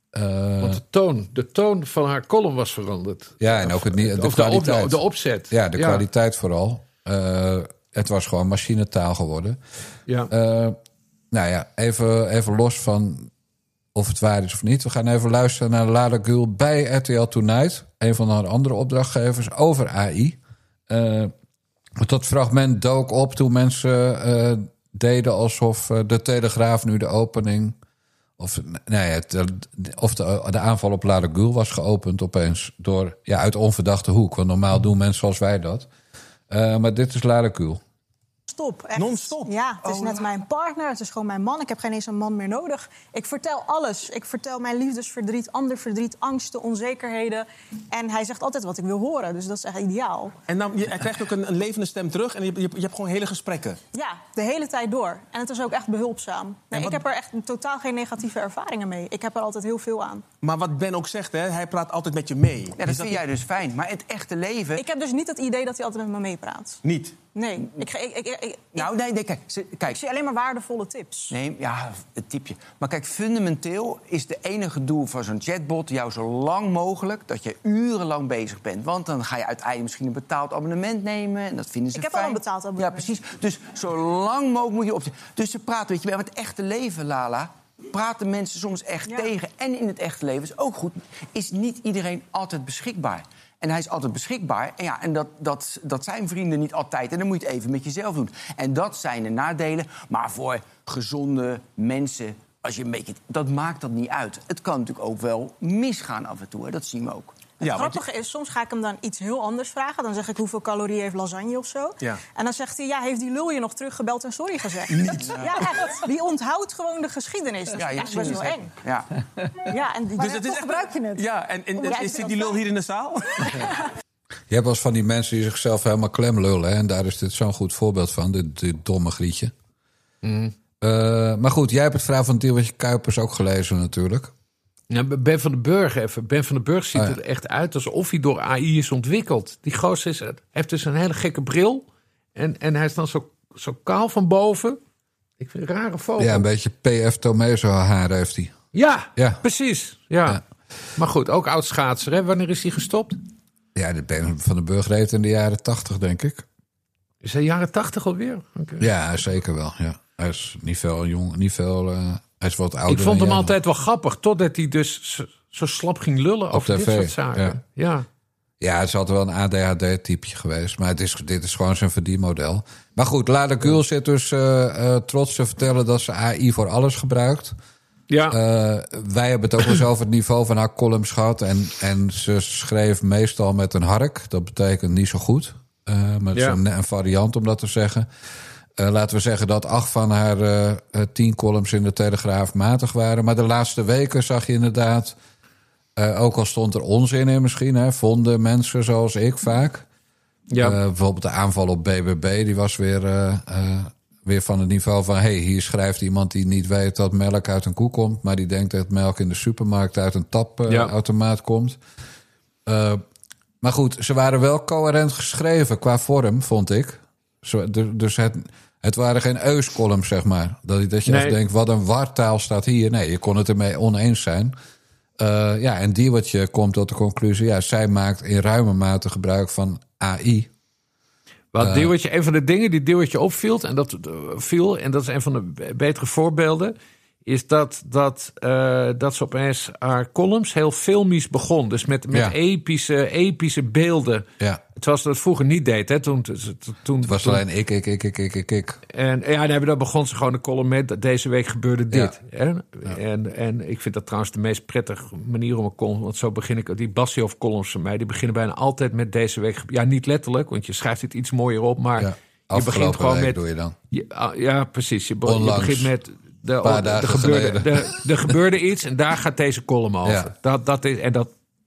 [SPEAKER 1] Uh,
[SPEAKER 2] Want de toon, de toon van haar column was veranderd.
[SPEAKER 1] Ja, en ook het, de,
[SPEAKER 2] de kwaliteit. De, de opzet.
[SPEAKER 1] Ja, de ja. kwaliteit vooral. Uh, het was gewoon machinetaal geworden.
[SPEAKER 2] Ja.
[SPEAKER 1] Uh, nou ja, even, even los van of het waar is of niet. We gaan even luisteren naar Laila Gül bij R T L Tonight. Een van haar andere opdrachtgevers over A I. Uh, dat fragment dook op toen mensen uh, deden alsof uh, de Telegraaf nu de opening, Of, nou ja, het, of de, de aanval op Laila Gül was geopend opeens door, ja, uit onverdachte hoek. Want normaal doen mensen zoals wij dat. Uh, maar dit is Laila Gül.
[SPEAKER 6] Stop, echt.
[SPEAKER 7] Non-stop?
[SPEAKER 6] Ja, het is
[SPEAKER 7] oh,
[SPEAKER 6] net
[SPEAKER 7] nou.
[SPEAKER 6] mijn partner, het is gewoon mijn man. Ik heb geen eens een man meer nodig. Ik vertel alles. Ik vertel mijn liefdesverdriet, ander verdriet, angsten, onzekerheden. En hij zegt altijd wat ik wil horen, dus dat is echt ideaal.
[SPEAKER 7] En dan, je, hij krijgt ook een, een levende stem terug en je, je, je hebt gewoon hele gesprekken.
[SPEAKER 6] Ja, de hele tijd door. En het is ook echt behulpzaam. Nee,
[SPEAKER 7] wat...
[SPEAKER 6] Ik heb er echt totaal geen negatieve ervaringen mee. Ik heb er altijd heel veel aan.
[SPEAKER 7] Maar wat Ben ook zegt, hè, hij praat altijd met je mee.
[SPEAKER 8] Ja, dat dus vind dat jij dus fijn. Maar het echte leven...
[SPEAKER 6] Ik heb dus niet het idee dat hij altijd met me meepraat.
[SPEAKER 7] Niet?
[SPEAKER 6] Nee. Ik, ik, ik, ik,
[SPEAKER 8] nou, nee, nee, kijk, kijk.
[SPEAKER 6] Ik zie alleen maar waardevolle tips.
[SPEAKER 8] Nee, ja, het tipje. Maar kijk, fundamenteel is de enige doel van zo'n chatbot jou zo lang mogelijk dat je urenlang bezig bent. Want dan ga je uiteindelijk misschien een betaald abonnement nemen. En dat vinden ze
[SPEAKER 6] ik heb
[SPEAKER 8] fijn.
[SPEAKER 6] al een betaald abonnement.
[SPEAKER 8] Ja, precies. Dus zo lang mogelijk moet je op. Dus ze praten, weet je, bij het echte leven, Lala, praten mensen soms echt ja. tegen. En in het echte leven is ook goed, is niet iedereen altijd beschikbaar. En hij is altijd beschikbaar. En, ja, en dat, dat, dat zijn vrienden niet altijd. En dan moet je het even met jezelf doen. En dat zijn de nadelen. Maar voor gezonde mensen, als je een beetje, dat maakt dat niet uit. Het kan natuurlijk ook wel misgaan af en toe. Hè. Dat zien we ook.
[SPEAKER 6] Het
[SPEAKER 7] Ja,
[SPEAKER 6] grappige is, soms ga ik hem dan iets heel anders vragen. Dan zeg ik, hoeveel calorieën heeft lasagne of zo?
[SPEAKER 7] Ja.
[SPEAKER 6] En dan zegt hij, ja, heeft die lul je nog teruggebeld en sorry gezegd? Niet. Ja, echt. Die onthoudt gewoon de geschiedenis. Dat is
[SPEAKER 8] Ja, je
[SPEAKER 6] echt best wel eng.
[SPEAKER 8] Ja.
[SPEAKER 6] Ja, en die,
[SPEAKER 7] Dus
[SPEAKER 6] maar
[SPEAKER 7] het
[SPEAKER 6] toch
[SPEAKER 7] is echt-
[SPEAKER 6] gebruik je het.
[SPEAKER 7] Ja, en, en,
[SPEAKER 6] Ja, ik
[SPEAKER 7] is
[SPEAKER 6] vind
[SPEAKER 7] zit
[SPEAKER 6] dat
[SPEAKER 7] die lul
[SPEAKER 6] fijn.
[SPEAKER 7] hier in de zaal?
[SPEAKER 1] Je hebt wel eens van die mensen die zichzelf helemaal klem lullen. Hè? En daar is dit zo'n goed voorbeeld van, dit, dit domme grietje. Mm. Uh, maar goed, jij hebt het verhaal van Diewertje Kuipers ook gelezen natuurlijk.
[SPEAKER 2] Nou, Ben van den Burg even. Ben van den Burg ziet
[SPEAKER 1] Oh, ja.
[SPEAKER 2] er echt uit alsof hij door A I is ontwikkeld. Die gozer is, heeft dus een hele gekke bril. En, en hij is dan zo, zo kaal van boven. Ik vind het een rare foto.
[SPEAKER 1] Ja, een beetje P F Tomezo haar heeft hij.
[SPEAKER 2] Ja,
[SPEAKER 1] Ja.
[SPEAKER 2] precies. Ja.
[SPEAKER 1] Ja.
[SPEAKER 2] Maar goed, ook oud schaatser. Hè? Wanneer is hij gestopt?
[SPEAKER 1] Ja, de Ben van den Burg reed in de jaren tachtig, denk ik.
[SPEAKER 2] Is hij jaren tachtig alweer? Okay.
[SPEAKER 1] Ja, zeker wel. Ja. Hij is niet veel jong, niet veel. Uh, hij is wat ouder.
[SPEAKER 2] Ik vond
[SPEAKER 1] dan
[SPEAKER 2] hem
[SPEAKER 1] jij
[SPEAKER 2] altijd wel grappig, totdat hij dus zo, zo slap ging lullen over
[SPEAKER 1] tv,
[SPEAKER 2] dit soort zaken.
[SPEAKER 1] ja.
[SPEAKER 2] Ja.
[SPEAKER 1] Ja, het is altijd wel een A D H D-typje geweest. Maar het is, dit is gewoon zijn verdienmodel. Maar goed, Lada Gül zit dus uh, uh, trots te vertellen dat ze A I voor alles gebruikt.
[SPEAKER 2] Ja.
[SPEAKER 1] Uh, wij hebben het ook wel eens over het niveau van haar columns gehad. En, en ze schreef meestal met een hark. Dat betekent niet zo goed. Uh, maar het
[SPEAKER 2] Ja.
[SPEAKER 1] is een, een variant om dat te zeggen. Uh, laten we zeggen dat acht van haar uh, tien columns in de Telegraaf matig waren. Maar de laatste weken zag je inderdaad... Uh, ook al stond er onzin in misschien, hè, vonden mensen zoals ik vaak.
[SPEAKER 2] Ja.
[SPEAKER 1] Uh, bijvoorbeeld de aanval op B B B, die was weer, uh, uh, weer van het niveau van... hey, hier schrijft iemand die niet weet dat melk uit een koe komt... maar die denkt dat melk in de supermarkt uit een tapautomaat uh, ja. komt. Uh, maar goed, ze waren wel coherent geschreven qua vorm, vond ik. Zo, dus het, het waren geen euscolumns, zeg maar. Dat, dat je
[SPEAKER 2] nee.
[SPEAKER 1] echt denkt, wat een wartaal staat hier. Nee, je kon het ermee oneens zijn... Uh, ja, en Diewertje komt tot de conclusie... ja, zij maakt in ruime mate gebruik van A I.
[SPEAKER 2] Wat
[SPEAKER 1] Uh,
[SPEAKER 2] Diewertje, een van de dingen die Diewertje opviel... en dat uh, viel, en dat is een van de betere voorbeelden... is dat, dat, uh, dat ze opeens haar columns heel filmisch begon. Dus met, met
[SPEAKER 1] Ja.
[SPEAKER 2] epische, epische beelden.
[SPEAKER 1] Ja.
[SPEAKER 2] Terwijl ze dat vroeger niet deed. Hè? Toen, toen,
[SPEAKER 1] Het was
[SPEAKER 2] toen,
[SPEAKER 1] alleen ik, ik, ik, ik, ik, ik, ik.
[SPEAKER 2] En ja, nee, daar begon ze gewoon de column met... deze week gebeurde dit.
[SPEAKER 1] Ja.
[SPEAKER 2] Hè?
[SPEAKER 1] Ja.
[SPEAKER 2] En, en ik vind dat trouwens de meest prettige manier om een column... want zo begin ik... die Bassioff-columns van mij... die beginnen bijna altijd met deze week... ja, niet letterlijk, want je schrijft het iets mooier op... maar
[SPEAKER 1] Ja.
[SPEAKER 2] je begint
[SPEAKER 1] Afgelopen
[SPEAKER 2] gewoon
[SPEAKER 1] week
[SPEAKER 2] met...
[SPEAKER 1] doe je dan.
[SPEAKER 2] Je, ah, ja, precies. Je, be- je
[SPEAKER 1] Onlangs.
[SPEAKER 2] begint met... De,
[SPEAKER 1] Een paar
[SPEAKER 2] de,
[SPEAKER 1] dagen
[SPEAKER 2] de gebeurde,
[SPEAKER 1] geleden.
[SPEAKER 2] de, er gebeurde iets en daar gaat deze column over.
[SPEAKER 1] Ja.
[SPEAKER 2] Dat, dat is, en dat,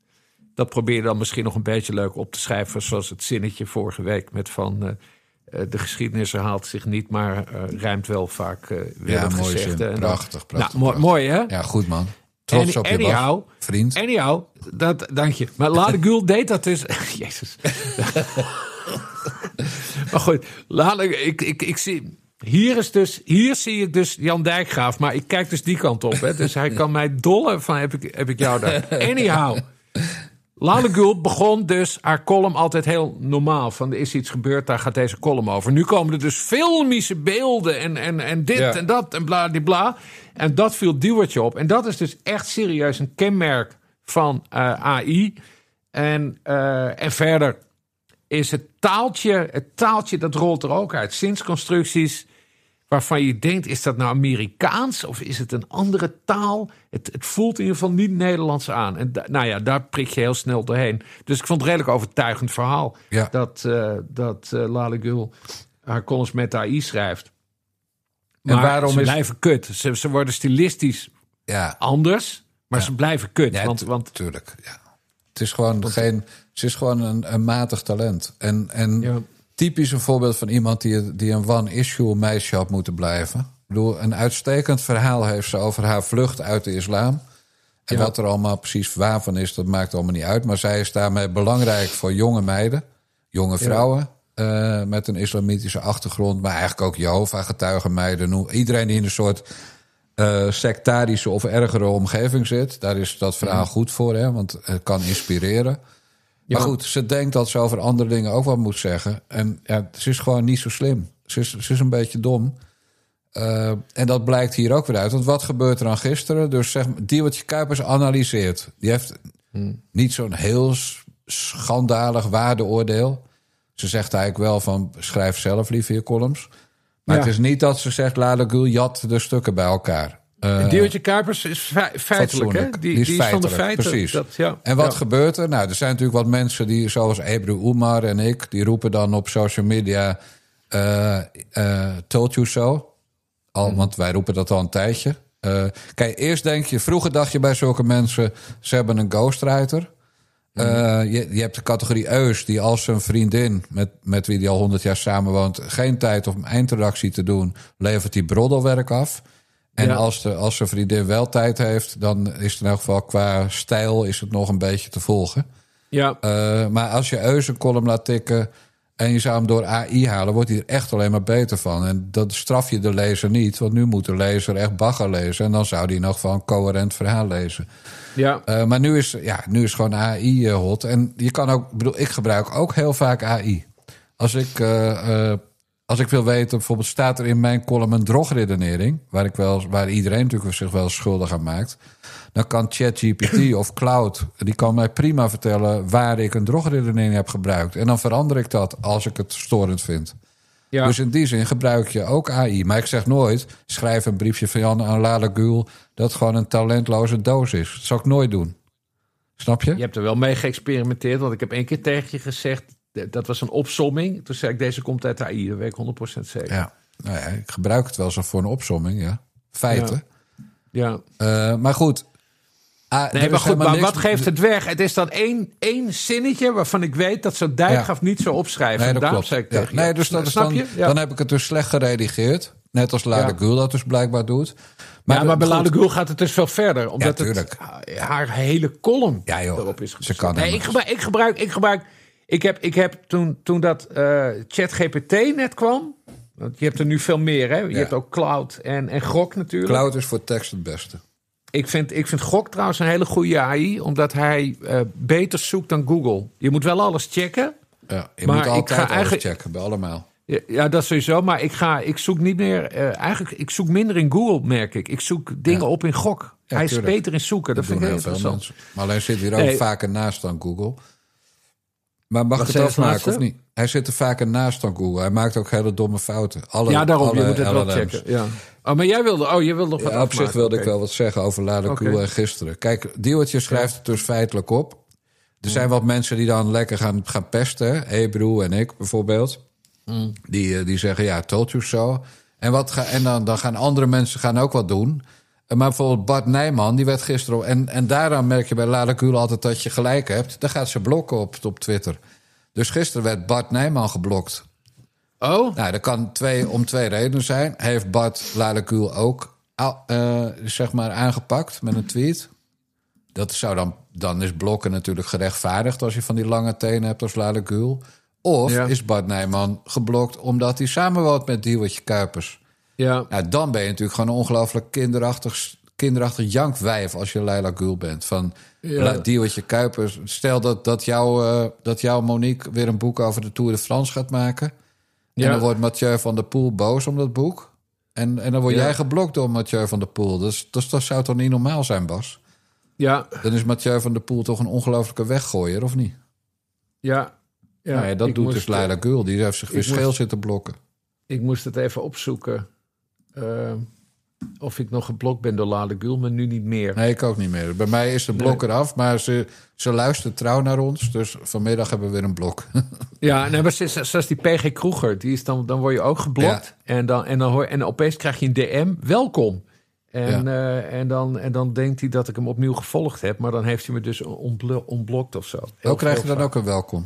[SPEAKER 2] dat probeer je dan misschien nog een beetje leuk op te schrijven... zoals het zinnetje vorige week met van... Uh, uh, de geschiedenis herhaalt zich niet, maar uh, rijmt wel vaak uh, weer
[SPEAKER 1] Ja,
[SPEAKER 2] het
[SPEAKER 1] mooi
[SPEAKER 2] gezegde.
[SPEAKER 1] zin.
[SPEAKER 2] En dan-
[SPEAKER 1] Prachtig, prachtig,
[SPEAKER 2] Nou, mooi,
[SPEAKER 1] prachtig.
[SPEAKER 2] mooi, hè?
[SPEAKER 1] Ja, goed man. Trots
[SPEAKER 2] Any-
[SPEAKER 1] op je, Bas.
[SPEAKER 2] anyhow,
[SPEAKER 1] Vriend.
[SPEAKER 2] Anyhow, dat, dank je. Maar Lada Gül deed dat dus... Jezus. Maar goed, Lada, ik, ik, ik zie... Hier, is dus, hier zie ik dus Jan Dijkgraaf, maar ik kijk dus die kant op. Hè. Dus hij kan mij dollen van heb ik, heb ik jou daar. Anyhow, Lada Gül begon dus haar column altijd heel normaal. Van er is iets gebeurd, daar gaat deze column over. Nu komen er dus filmische beelden en, en, en dit
[SPEAKER 1] Ja.
[SPEAKER 2] en dat en bla, die bla. En dat viel Diewertje op. En dat is dus echt serieus een kenmerk van uh, A I. En, uh, en verder is het taaltje, het taaltje dat rolt er ook uit. Zinsconstructies waarvan je denkt, is dat nou Amerikaans of is het een andere taal? Het, het voelt in ieder geval niet Nederlands aan. En da, nou ja, daar prik je heel snel doorheen. Dus ik vond het een redelijk overtuigend verhaal...
[SPEAKER 1] Ja.
[SPEAKER 2] dat, uh, dat uh, Lada Gül haar columns met A I schrijft.
[SPEAKER 1] En
[SPEAKER 2] Maar
[SPEAKER 1] waarom
[SPEAKER 2] ze
[SPEAKER 1] is-
[SPEAKER 2] blijven kut. Ze, ze worden stilistisch
[SPEAKER 1] Ja,
[SPEAKER 2] anders, maar
[SPEAKER 1] Ja.
[SPEAKER 2] ze blijven kut.
[SPEAKER 1] ja
[SPEAKER 2] want,
[SPEAKER 1] tu-
[SPEAKER 2] want
[SPEAKER 1] tuurlijk. Ja. Het is gewoon, geen, het is gewoon een, een matig talent. En, en
[SPEAKER 2] Ja.
[SPEAKER 1] typisch een voorbeeld van iemand die, die een one-issue meisje had moeten blijven. Ik bedoel, een uitstekend verhaal heeft ze over haar vlucht uit de islam. En
[SPEAKER 2] Ja.
[SPEAKER 1] wat er allemaal precies waar van is, dat maakt allemaal niet uit. Maar zij is daarmee belangrijk voor jonge meiden, jonge vrouwen... Uh, met een islamitische achtergrond, maar eigenlijk ook Jehovah-getuigen meiden. noem- Iedereen die in een soort uh, sectarische of ergere omgeving zit... daar is dat verhaal goed voor, hè, want het kan inspireren.
[SPEAKER 2] Ja.
[SPEAKER 1] Maar goed, ze denkt dat ze over andere dingen ook wat moet zeggen. En ja, ze is gewoon niet zo slim. Ze is, ze is een beetje dom. Uh, en dat blijkt hier ook weer uit. Want wat gebeurt er dan gisteren? Dus zeg maar, Diewertje Kuipers analyseert. Die heeft
[SPEAKER 2] Hmm.
[SPEAKER 1] niet zo'n heel s- schandalig waardeoordeel. Ze zegt eigenlijk wel van, schrijf zelf liever je columns. Maar
[SPEAKER 2] Ja.
[SPEAKER 1] het is niet dat ze zegt, Laila Gül jat de stukken bij elkaar. Uh,
[SPEAKER 2] Diewertje Kuipers is fe- feitelijk, hè?
[SPEAKER 1] fatsoenlijk.
[SPEAKER 2] Die,
[SPEAKER 1] Die
[SPEAKER 2] die
[SPEAKER 1] is
[SPEAKER 2] is van de
[SPEAKER 1] feitelijk,
[SPEAKER 2] feiten.
[SPEAKER 1] precies.
[SPEAKER 2] Dat, ja.
[SPEAKER 1] En wat
[SPEAKER 2] Ja.
[SPEAKER 1] gebeurt er? Nou, er zijn natuurlijk wat mensen die, zoals Ebru Umar en ik, die roepen dan op social media, uh, uh, told you so. Al,
[SPEAKER 2] Mm.
[SPEAKER 1] Want wij roepen dat al een tijdje. Uh, kijk, eerst denk je, vroeger dacht je bij zulke mensen, ze hebben een ghostwriter. Uh, je, je hebt de categorie Eus, die als zijn vriendin, met, met wie die al honderd jaar samenwoont, geen tijd om eindredactie te doen, levert die broddelwerk af. En
[SPEAKER 2] Ja.
[SPEAKER 1] als, de, als zijn vriendin wel tijd heeft, dan is het in elk geval qua stijl is het nog een beetje te volgen.
[SPEAKER 2] Ja.
[SPEAKER 1] Uh, maar als je Eus een column laat tikken en je zou hem door A I halen, wordt hij er echt alleen maar beter van. En dat straf je de lezer niet, want nu moet de lezer echt bagger lezen. En dan zou hij in elk geval een coherent verhaal lezen.
[SPEAKER 2] Ja.
[SPEAKER 1] Uh, maar nu is, ja, nu is gewoon A I uh, hot. En je kan ook, bedoel, ik gebruik ook heel vaak A I. Als ik, uh, uh, als ik wil weten, bijvoorbeeld staat er in mijn column een drogredenering, waar, ik wel, waar iedereen natuurlijk zich wel schuldig aan maakt, dan kan ChatGPT of Cloud, die kan mij prima vertellen waar ik een drogredenering heb gebruikt. En dan verander ik dat als ik het storend vind.
[SPEAKER 2] Ja.
[SPEAKER 1] Dus in die zin gebruik je ook A I. Maar ik zeg nooit, schrijf een briefje van Jan aan Laila Gül dat gewoon een talentloze doos is. Dat zou ik nooit doen. Snap je?
[SPEAKER 2] Je hebt er wel mee geëxperimenteerd, want ik heb één keer tegen je gezegd, dat was een opsomming. Toen zei ik, deze komt uit A I, dat weet ik honderd procent zeker.
[SPEAKER 1] Ja. Nou ja, ik gebruik het wel zo voor een opsomming, ja. Feiten.
[SPEAKER 2] Ja.
[SPEAKER 1] Uh, maar goed. Ah,
[SPEAKER 2] nee, maar goed, maar wat geeft het weg? Het is dan één, één zinnetje waarvan ik weet dat zo'n Dijkgraaf ja. niet zo opschrijven.
[SPEAKER 1] Nee, dat
[SPEAKER 2] daarom
[SPEAKER 1] klopt.
[SPEAKER 2] zei ik
[SPEAKER 1] Ja.
[SPEAKER 2] tegen
[SPEAKER 1] Nee,
[SPEAKER 2] je.
[SPEAKER 1] dus dat is
[SPEAKER 2] Snap
[SPEAKER 1] dan,
[SPEAKER 2] je? Ja.
[SPEAKER 1] dan heb ik het dus slecht geredigeerd. Net als Laila
[SPEAKER 2] Ja.
[SPEAKER 1] Gül dat dus blijkbaar doet.
[SPEAKER 2] Maar, ja, maar bij
[SPEAKER 1] goed.
[SPEAKER 2] Laila Gül gaat het dus veel verder. Omdat
[SPEAKER 1] Ja,
[SPEAKER 2] het haar hele column
[SPEAKER 1] Ja, joh.
[SPEAKER 2] erop is
[SPEAKER 1] Ze
[SPEAKER 2] gebaseerd.
[SPEAKER 1] kan
[SPEAKER 2] Nee,
[SPEAKER 1] hem-
[SPEAKER 2] ik gebruik, ik gebruik, ik gebruik... Ik heb, ik heb toen, toen dat uh, ChatGPT net kwam... Want je hebt er nu veel meer, hè? Je
[SPEAKER 1] Ja.
[SPEAKER 2] hebt ook Cloud en, en Grok natuurlijk.
[SPEAKER 1] Cloud is voor tekst het beste.
[SPEAKER 2] Ik vind, ik vind Grok trouwens een hele goede A I... omdat hij uh, beter zoekt dan Google. Je moet wel alles checken.
[SPEAKER 1] Ja, je
[SPEAKER 2] Maar
[SPEAKER 1] moet
[SPEAKER 2] ik
[SPEAKER 1] altijd
[SPEAKER 2] ga
[SPEAKER 1] alles
[SPEAKER 2] eigenlijk-
[SPEAKER 1] checken, bij allemaal.
[SPEAKER 2] Ja, ja, dat sowieso. Maar ik, ga, ik zoek niet meer... Uh, eigenlijk, ik zoek minder in Google, merk ik. Ik zoek dingen
[SPEAKER 1] Ja.
[SPEAKER 2] op in Grok.
[SPEAKER 1] Ja,
[SPEAKER 2] hij is
[SPEAKER 1] tuurlijk.
[SPEAKER 2] beter in zoeken. Dat,
[SPEAKER 1] Dat
[SPEAKER 2] vind
[SPEAKER 1] doen
[SPEAKER 2] ik heel
[SPEAKER 1] heel veel
[SPEAKER 2] interessant.
[SPEAKER 1] mensen. Maar alleen zit hij er ook
[SPEAKER 2] Nee.
[SPEAKER 1] vaker naast dan Google. Maar mag
[SPEAKER 2] Wat
[SPEAKER 1] ik
[SPEAKER 2] zei
[SPEAKER 1] het
[SPEAKER 2] je als
[SPEAKER 1] afmaken of
[SPEAKER 2] laatste?
[SPEAKER 1] niet? Hij zit er vaker naast dan Google. Hij maakt ook hele domme fouten. Alle,
[SPEAKER 2] Ja, daarom.
[SPEAKER 1] alle
[SPEAKER 2] Je moet het wel
[SPEAKER 1] L L M's.
[SPEAKER 2] checken. Ja. Oh, maar jij wilde... Oh, je wilde nog wat
[SPEAKER 1] Ja, op zich
[SPEAKER 2] afmaken.
[SPEAKER 1] wilde
[SPEAKER 2] Oké.
[SPEAKER 1] ik wel wat zeggen over Laila
[SPEAKER 2] Oké.
[SPEAKER 1] Gül en gisteren. Kijk, Diewertje schrijft het dus feitelijk op. Er zijn wat mensen die dan lekker gaan, gaan pesten. hè. Ebru en ik bijvoorbeeld.
[SPEAKER 2] Mm.
[SPEAKER 1] Die, eh, die zeggen, ja, told you so. En, wat ga, en dan, dan gaan andere mensen gaan ook wat doen. Eh, Maar bijvoorbeeld Bart Nijman, die werd gisteren... op- En, en daaraan merk je bij Laila Gül altijd dat je gelijk hebt. Dan gaat ze blokken op, op Twitter. Dus gisteren werd Bart Nijman geblokt.
[SPEAKER 2] Oh?
[SPEAKER 1] Nou, dat kan twee, om twee redenen zijn. Heeft Bart Laila Gül ook uh, zeg maar aangepakt met een tweet? Dat zou dan, dan is blokken natuurlijk gerechtvaardigd als je van die lange tenen hebt als Laila Gül. Of
[SPEAKER 2] Ja.
[SPEAKER 1] is Bart Nijman geblokt omdat hij samenwoont met Diewertje Kuipers?
[SPEAKER 2] Ja.
[SPEAKER 1] Nou, dan ben je natuurlijk gewoon een ongelooflijk kinderachtig, kinderachtig jankwijf als je Laila Gül bent. Van
[SPEAKER 2] Ja.
[SPEAKER 1] La- Diewertje Kuipers. Stel dat, dat, jou, uh, dat jouw Monique weer een boek over de Tour de France gaat maken.
[SPEAKER 2] Ja.
[SPEAKER 1] En dan wordt Mathieu van der Poel boos om dat boek. En, en dan word
[SPEAKER 2] Ja.
[SPEAKER 1] jij geblokt door Mathieu van der Poel. Dus, dus dat zou toch niet normaal zijn, Bas?
[SPEAKER 2] Ja.
[SPEAKER 1] Dan is Mathieu van der Poel toch een ongelooflijke weggooier, of niet?
[SPEAKER 2] Ja.
[SPEAKER 1] Ja, nee, dat
[SPEAKER 2] ik
[SPEAKER 1] doet
[SPEAKER 2] moest,
[SPEAKER 1] dus Laila Gül. Die heeft zich weer
[SPEAKER 2] ik moest-
[SPEAKER 1] scheel zitten blokken.
[SPEAKER 2] Ik moest het even opzoeken. Uh, of ik nog geblokt ben door Laila Gül, maar nu niet meer.
[SPEAKER 1] Nee, ik ook niet meer. Bij mij is de blok eraf, maar ze, ze luistert trouw naar ons. Dus vanmiddag hebben we weer een blok.
[SPEAKER 2] Ja, nee, maar zoals zoals die P G Kroeger, die is dan, dan word je ook geblokt. En, dan, en, dan hoor, en opeens krijg je een D M, welkom. En,
[SPEAKER 1] Ja.
[SPEAKER 2] uh, en, dan, en dan denkt hij dat ik hem opnieuw gevolgd heb. Maar dan heeft hij me dus ontblo- ontblokt of zo. Heel
[SPEAKER 1] Ook krijg je
[SPEAKER 2] veel
[SPEAKER 1] dan
[SPEAKER 2] vaak.
[SPEAKER 1] ook een welkom.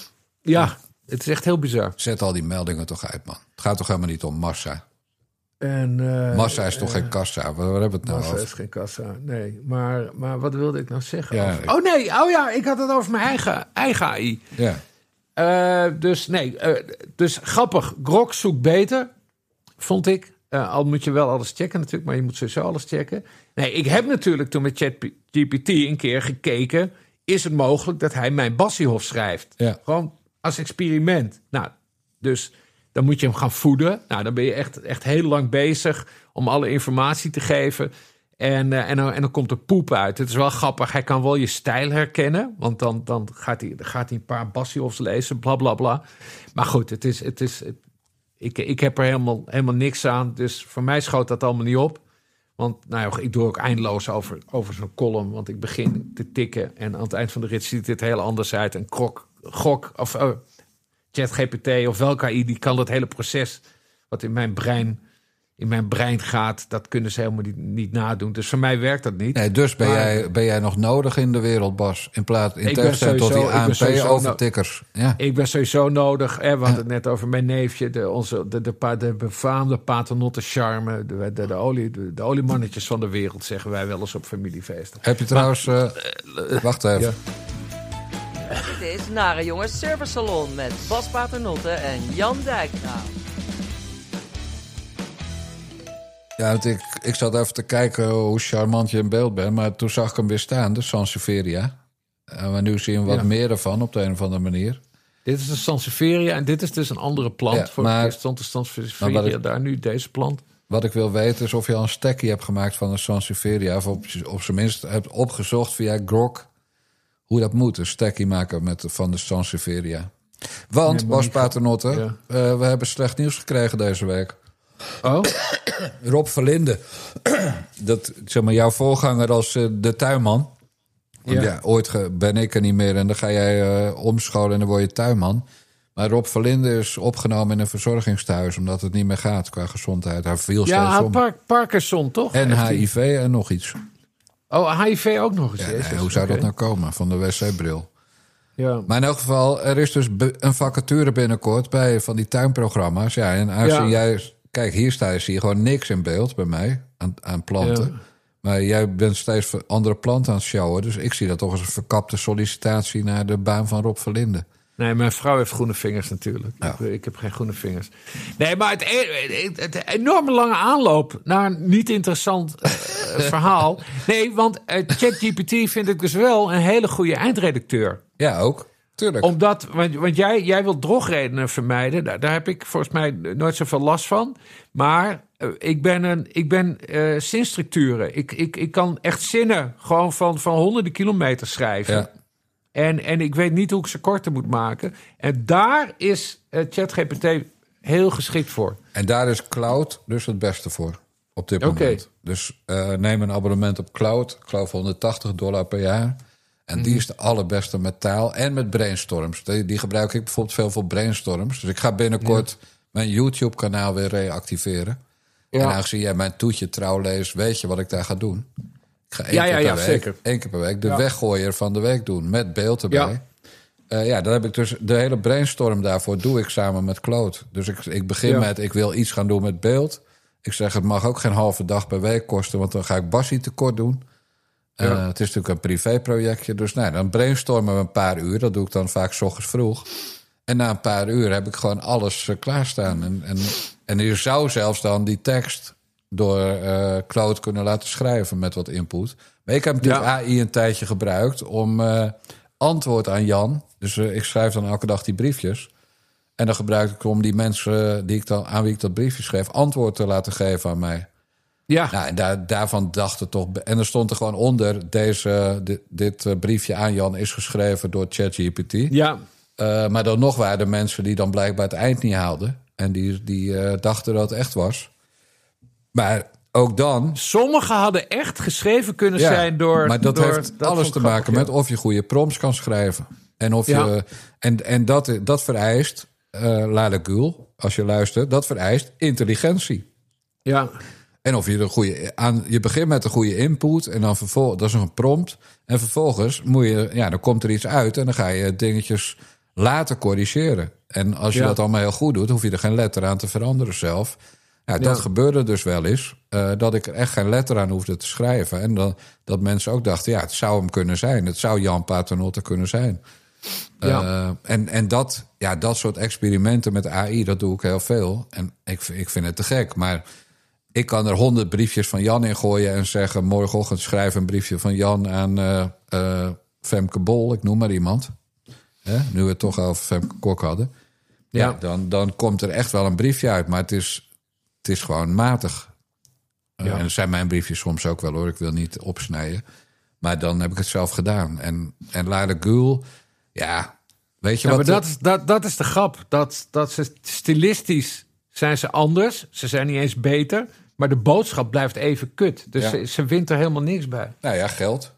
[SPEAKER 2] Ja, het is echt heel bizar.
[SPEAKER 1] Zet al die meldingen toch uit, man. Het gaat toch helemaal niet om massa.
[SPEAKER 2] En, uh,
[SPEAKER 1] Massa is toch
[SPEAKER 2] uh,
[SPEAKER 1] geen kassa? Waar, waar hebben we het nou
[SPEAKER 2] Massa
[SPEAKER 1] over?
[SPEAKER 2] is geen kassa, nee. Maar, maar wat wilde ik nou zeggen?
[SPEAKER 1] Ja,
[SPEAKER 2] over-
[SPEAKER 1] ik-
[SPEAKER 2] Oh nee, oh ja, ik had het over mijn eigen, eigen A I.
[SPEAKER 1] Ja.
[SPEAKER 2] Uh, dus nee, uh, dus grappig. Grok zoekt beter, vond ik. Uh, al moet je wel alles checken natuurlijk, maar je moet sowieso alles checken. Nee, ik heb natuurlijk toen met ChatGPT een keer gekeken... is het mogelijk dat hij mijn Bassiehof schrijft?
[SPEAKER 1] Ja.
[SPEAKER 2] Gewoon als experiment. Nou, dus dan moet je hem gaan voeden. Nou, dan ben je echt, echt heel lang bezig om alle informatie te geven. En, uh, en, dan, en dan komt er poep uit. Het is wel grappig. Hij kan wel je stijl herkennen. Want dan, dan gaat, hij, gaat hij een paar Bassioffs lezen. Bla, bla, bla. Maar goed, het is... Het is het, ik, ik heb er helemaal, helemaal niks aan. Dus voor mij schoot dat allemaal niet op. Want nou ja, ik doe ook eindeloos over, over zo'n column. Want ik begin te tikken. En aan het eind van de rit ziet dit heel anders uit. En krok, gok of uh, ChatGPT of welke A I... die kan dat hele proces wat in mijn brein... in mijn brein gaat, dat kunnen ze helemaal niet, niet nadoen. Dus voor mij werkt dat niet.
[SPEAKER 1] Nee, dus ben,
[SPEAKER 2] maar,
[SPEAKER 1] jij, ben jij nog nodig in de wereld, Bas? In plaats in tegenstelling tot die A N P-overtikkers. Ja.
[SPEAKER 2] Ik ben sowieso nodig. Hè, we hadden het net over mijn neefje. De, onze, de, de, de, de befaamde paternotte charme. De, de, de, olie, de, de oliemannetjes van de wereld, zeggen wij wel eens op familiefeesten.
[SPEAKER 1] Heb je trouwens... Maar, uh, wacht even. Ja.
[SPEAKER 4] Dit is Nare Jongens Service Salon met Bas Paternotte en Jan Dijkgraaf.
[SPEAKER 1] Ja, want ik, ik zat even te kijken hoe charmant je in beeld bent. Maar toen zag ik hem weer staan, de Sansevieria. En maar nu zie je hem wat ja. meer ervan op de een of andere manier.
[SPEAKER 2] Dit is de Sansevieria en dit is dus een andere plant. Ja, voor maar, het stond de Sansevieria daar nu, deze plant.
[SPEAKER 1] Wat ik wil weten is of je al een stekkie hebt gemaakt van een Sansevieria. Of op, op zijn minst hebt opgezocht via Grok hoe dat moet. Een stekkie maken met, van de Sansevieria. Want, nee, Bas Paternotte, ja. uh, we hebben slecht nieuws gekregen deze week.
[SPEAKER 2] Oh?
[SPEAKER 1] Rob Verlinde, dat, zeg maar, jouw voorganger als uh, de tuinman. Want ja. ja, ooit ge, ben ik er niet meer en dan ga jij uh, omscholen en dan word je tuinman. Maar Rob Verlinde is opgenomen in een verzorgingstehuis omdat het niet meer gaat qua gezondheid. Hij viel
[SPEAKER 2] ja,
[SPEAKER 1] steeds om.
[SPEAKER 2] Ja, Parkinson toch?
[SPEAKER 1] En H I V en nog iets.
[SPEAKER 2] Oh, H I V ook nog eens.
[SPEAKER 1] Ja, nee, hoe zou okay. dat nou komen van de wc-bril?
[SPEAKER 2] Ja.
[SPEAKER 1] Maar in elk geval, er is dus een vacature binnenkort bij van die tuinprogramma's. Ja, en aangezien ja. jij... Kijk, hier staat zie je gewoon niks in beeld bij mij aan, aan planten. Ja. Maar jij bent steeds andere planten aan het showen. Dus ik zie dat toch als een verkapte sollicitatie naar de baan van Rob Verlinde.
[SPEAKER 2] Nee, mijn vrouw heeft groene vingers natuurlijk. Ja. Ik, ik heb geen groene vingers. Nee, maar het, het, het, het enorme lange aanloop naar een niet interessant uh, verhaal. Nee, want uh, ChatGPT vind ik dus wel een hele goede eindredacteur.
[SPEAKER 1] Ja, ook. Tuurlijk.
[SPEAKER 2] Omdat, want, want jij, jij wilt drogredenen vermijden. Daar, daar heb ik volgens mij nooit zoveel last van. Maar uh, ik ben, een, ik ben uh, zinstructuren. Ik, ik, ik kan echt zinnen gewoon van, van honderden kilometers schrijven. Ja. En, en ik weet niet hoe ik ze korter moet maken. En daar is uh, ChatGPT heel geschikt voor.
[SPEAKER 1] En daar is Cloud dus het beste voor op dit moment. Okay. Dus uh, neem een abonnement op Cloud. Ik geloof honderdtachtig dollar per jaar. En die is de allerbeste met taal en met brainstorms. Die, die gebruik ik bijvoorbeeld veel voor brainstorms. Dus ik ga binnenkort ja. mijn YouTube-kanaal weer reactiveren. Ja. En aangezien jij mijn toetje trouw leest, weet je wat ik daar ga doen. Ik ga één
[SPEAKER 2] ja,
[SPEAKER 1] keer
[SPEAKER 2] ja,
[SPEAKER 1] per
[SPEAKER 2] ja,
[SPEAKER 1] week,
[SPEAKER 2] zeker.
[SPEAKER 1] één keer per week de ja. weggooier van de week doen. Met beeld erbij. Ja. Uh, ja, dan heb ik dus de hele brainstorm daarvoor doe ik samen met Claude. Dus ik, ik begin ja. met, ik wil iets gaan doen met beeld. Ik zeg, het mag ook geen halve dag per week kosten, want dan ga ik Bassie tekort doen. Ja. Uh, het is natuurlijk een privéprojectje. Dus nou, dan brainstormen we een paar uur. Dat doe ik dan vaak 's ochtends vroeg. En na een paar uur heb ik gewoon alles uh, klaarstaan. En, en, en je zou zelfs dan die tekst door uh, Claude kunnen laten schrijven met wat input. Maar ik heb natuurlijk ja. A I een tijdje gebruikt om uh, antwoord aan Jan. Dus uh, ik schrijf dan elke dag die briefjes. En dan gebruik ik om die mensen die ik dan, aan wie ik dat briefje schreef antwoord te laten geven aan mij.
[SPEAKER 2] Ja.
[SPEAKER 1] Nou, en daar, daarvan dacht het toch... En er stond er gewoon onder... Deze, dit, dit briefje aan Jan is geschreven door ChatGPT.
[SPEAKER 2] Ja.
[SPEAKER 1] Uh, maar dan nog waren er mensen die dan blijkbaar het eind niet haalden. En die, die uh, dachten dat het echt was. Maar ook dan...
[SPEAKER 2] Sommigen hadden echt geschreven kunnen
[SPEAKER 1] ja,
[SPEAKER 2] zijn door...
[SPEAKER 1] Maar dat
[SPEAKER 2] door,
[SPEAKER 1] heeft dat alles te maken met of je goede prompts kan schrijven. En, of
[SPEAKER 2] ja.
[SPEAKER 1] je, en, en dat, dat vereist... Uh, Lale Gül, als je luistert... Dat vereist intelligentie.
[SPEAKER 2] Ja.
[SPEAKER 1] En of je de goede aan, je begint met een goede input en dan vervolgens, dat is nog een prompt. En vervolgens moet je, ja, dan komt er iets uit en dan ga je dingetjes laten corrigeren. En als je ja. dat allemaal heel goed doet, hoef je er geen letter aan te veranderen zelf. Ja, dat ja. gebeurde dus wel eens, uh, dat ik er echt geen letter aan hoefde te schrijven. En dan, dat mensen ook dachten, ja, het zou hem kunnen zijn. Het zou Jan Paternotte kunnen zijn. Ja. Uh, en en dat, ja, dat soort experimenten met A I, dat doe ik heel veel. En ik, ik vind het te gek, maar... Ik kan er honderd briefjes van Jan in gooien en zeggen... morgenochtend schrijf een briefje van Jan aan uh, uh, Femke Bol, ik noem maar iemand. Hè? Nu we het toch over Femke Kok hadden. Ja, ja dan, dan komt er echt wel een briefje uit, maar het is, het is gewoon matig. Uh,
[SPEAKER 2] Ja.
[SPEAKER 1] En dat zijn mijn briefjes soms ook wel, hoor. Ik wil niet opsnijden. Maar dan heb ik het zelf gedaan. En, en Laila Gül, ja, weet je
[SPEAKER 2] Ja,
[SPEAKER 1] wat...
[SPEAKER 2] maar dat, is- dat, dat is de grap. Dat, dat ze stilistisch zijn ze anders. Ze zijn niet eens beter. Maar de boodschap blijft even kut. Dus
[SPEAKER 1] Ja.
[SPEAKER 2] ze, ze wint er helemaal niks bij.
[SPEAKER 1] Nou ja, geld.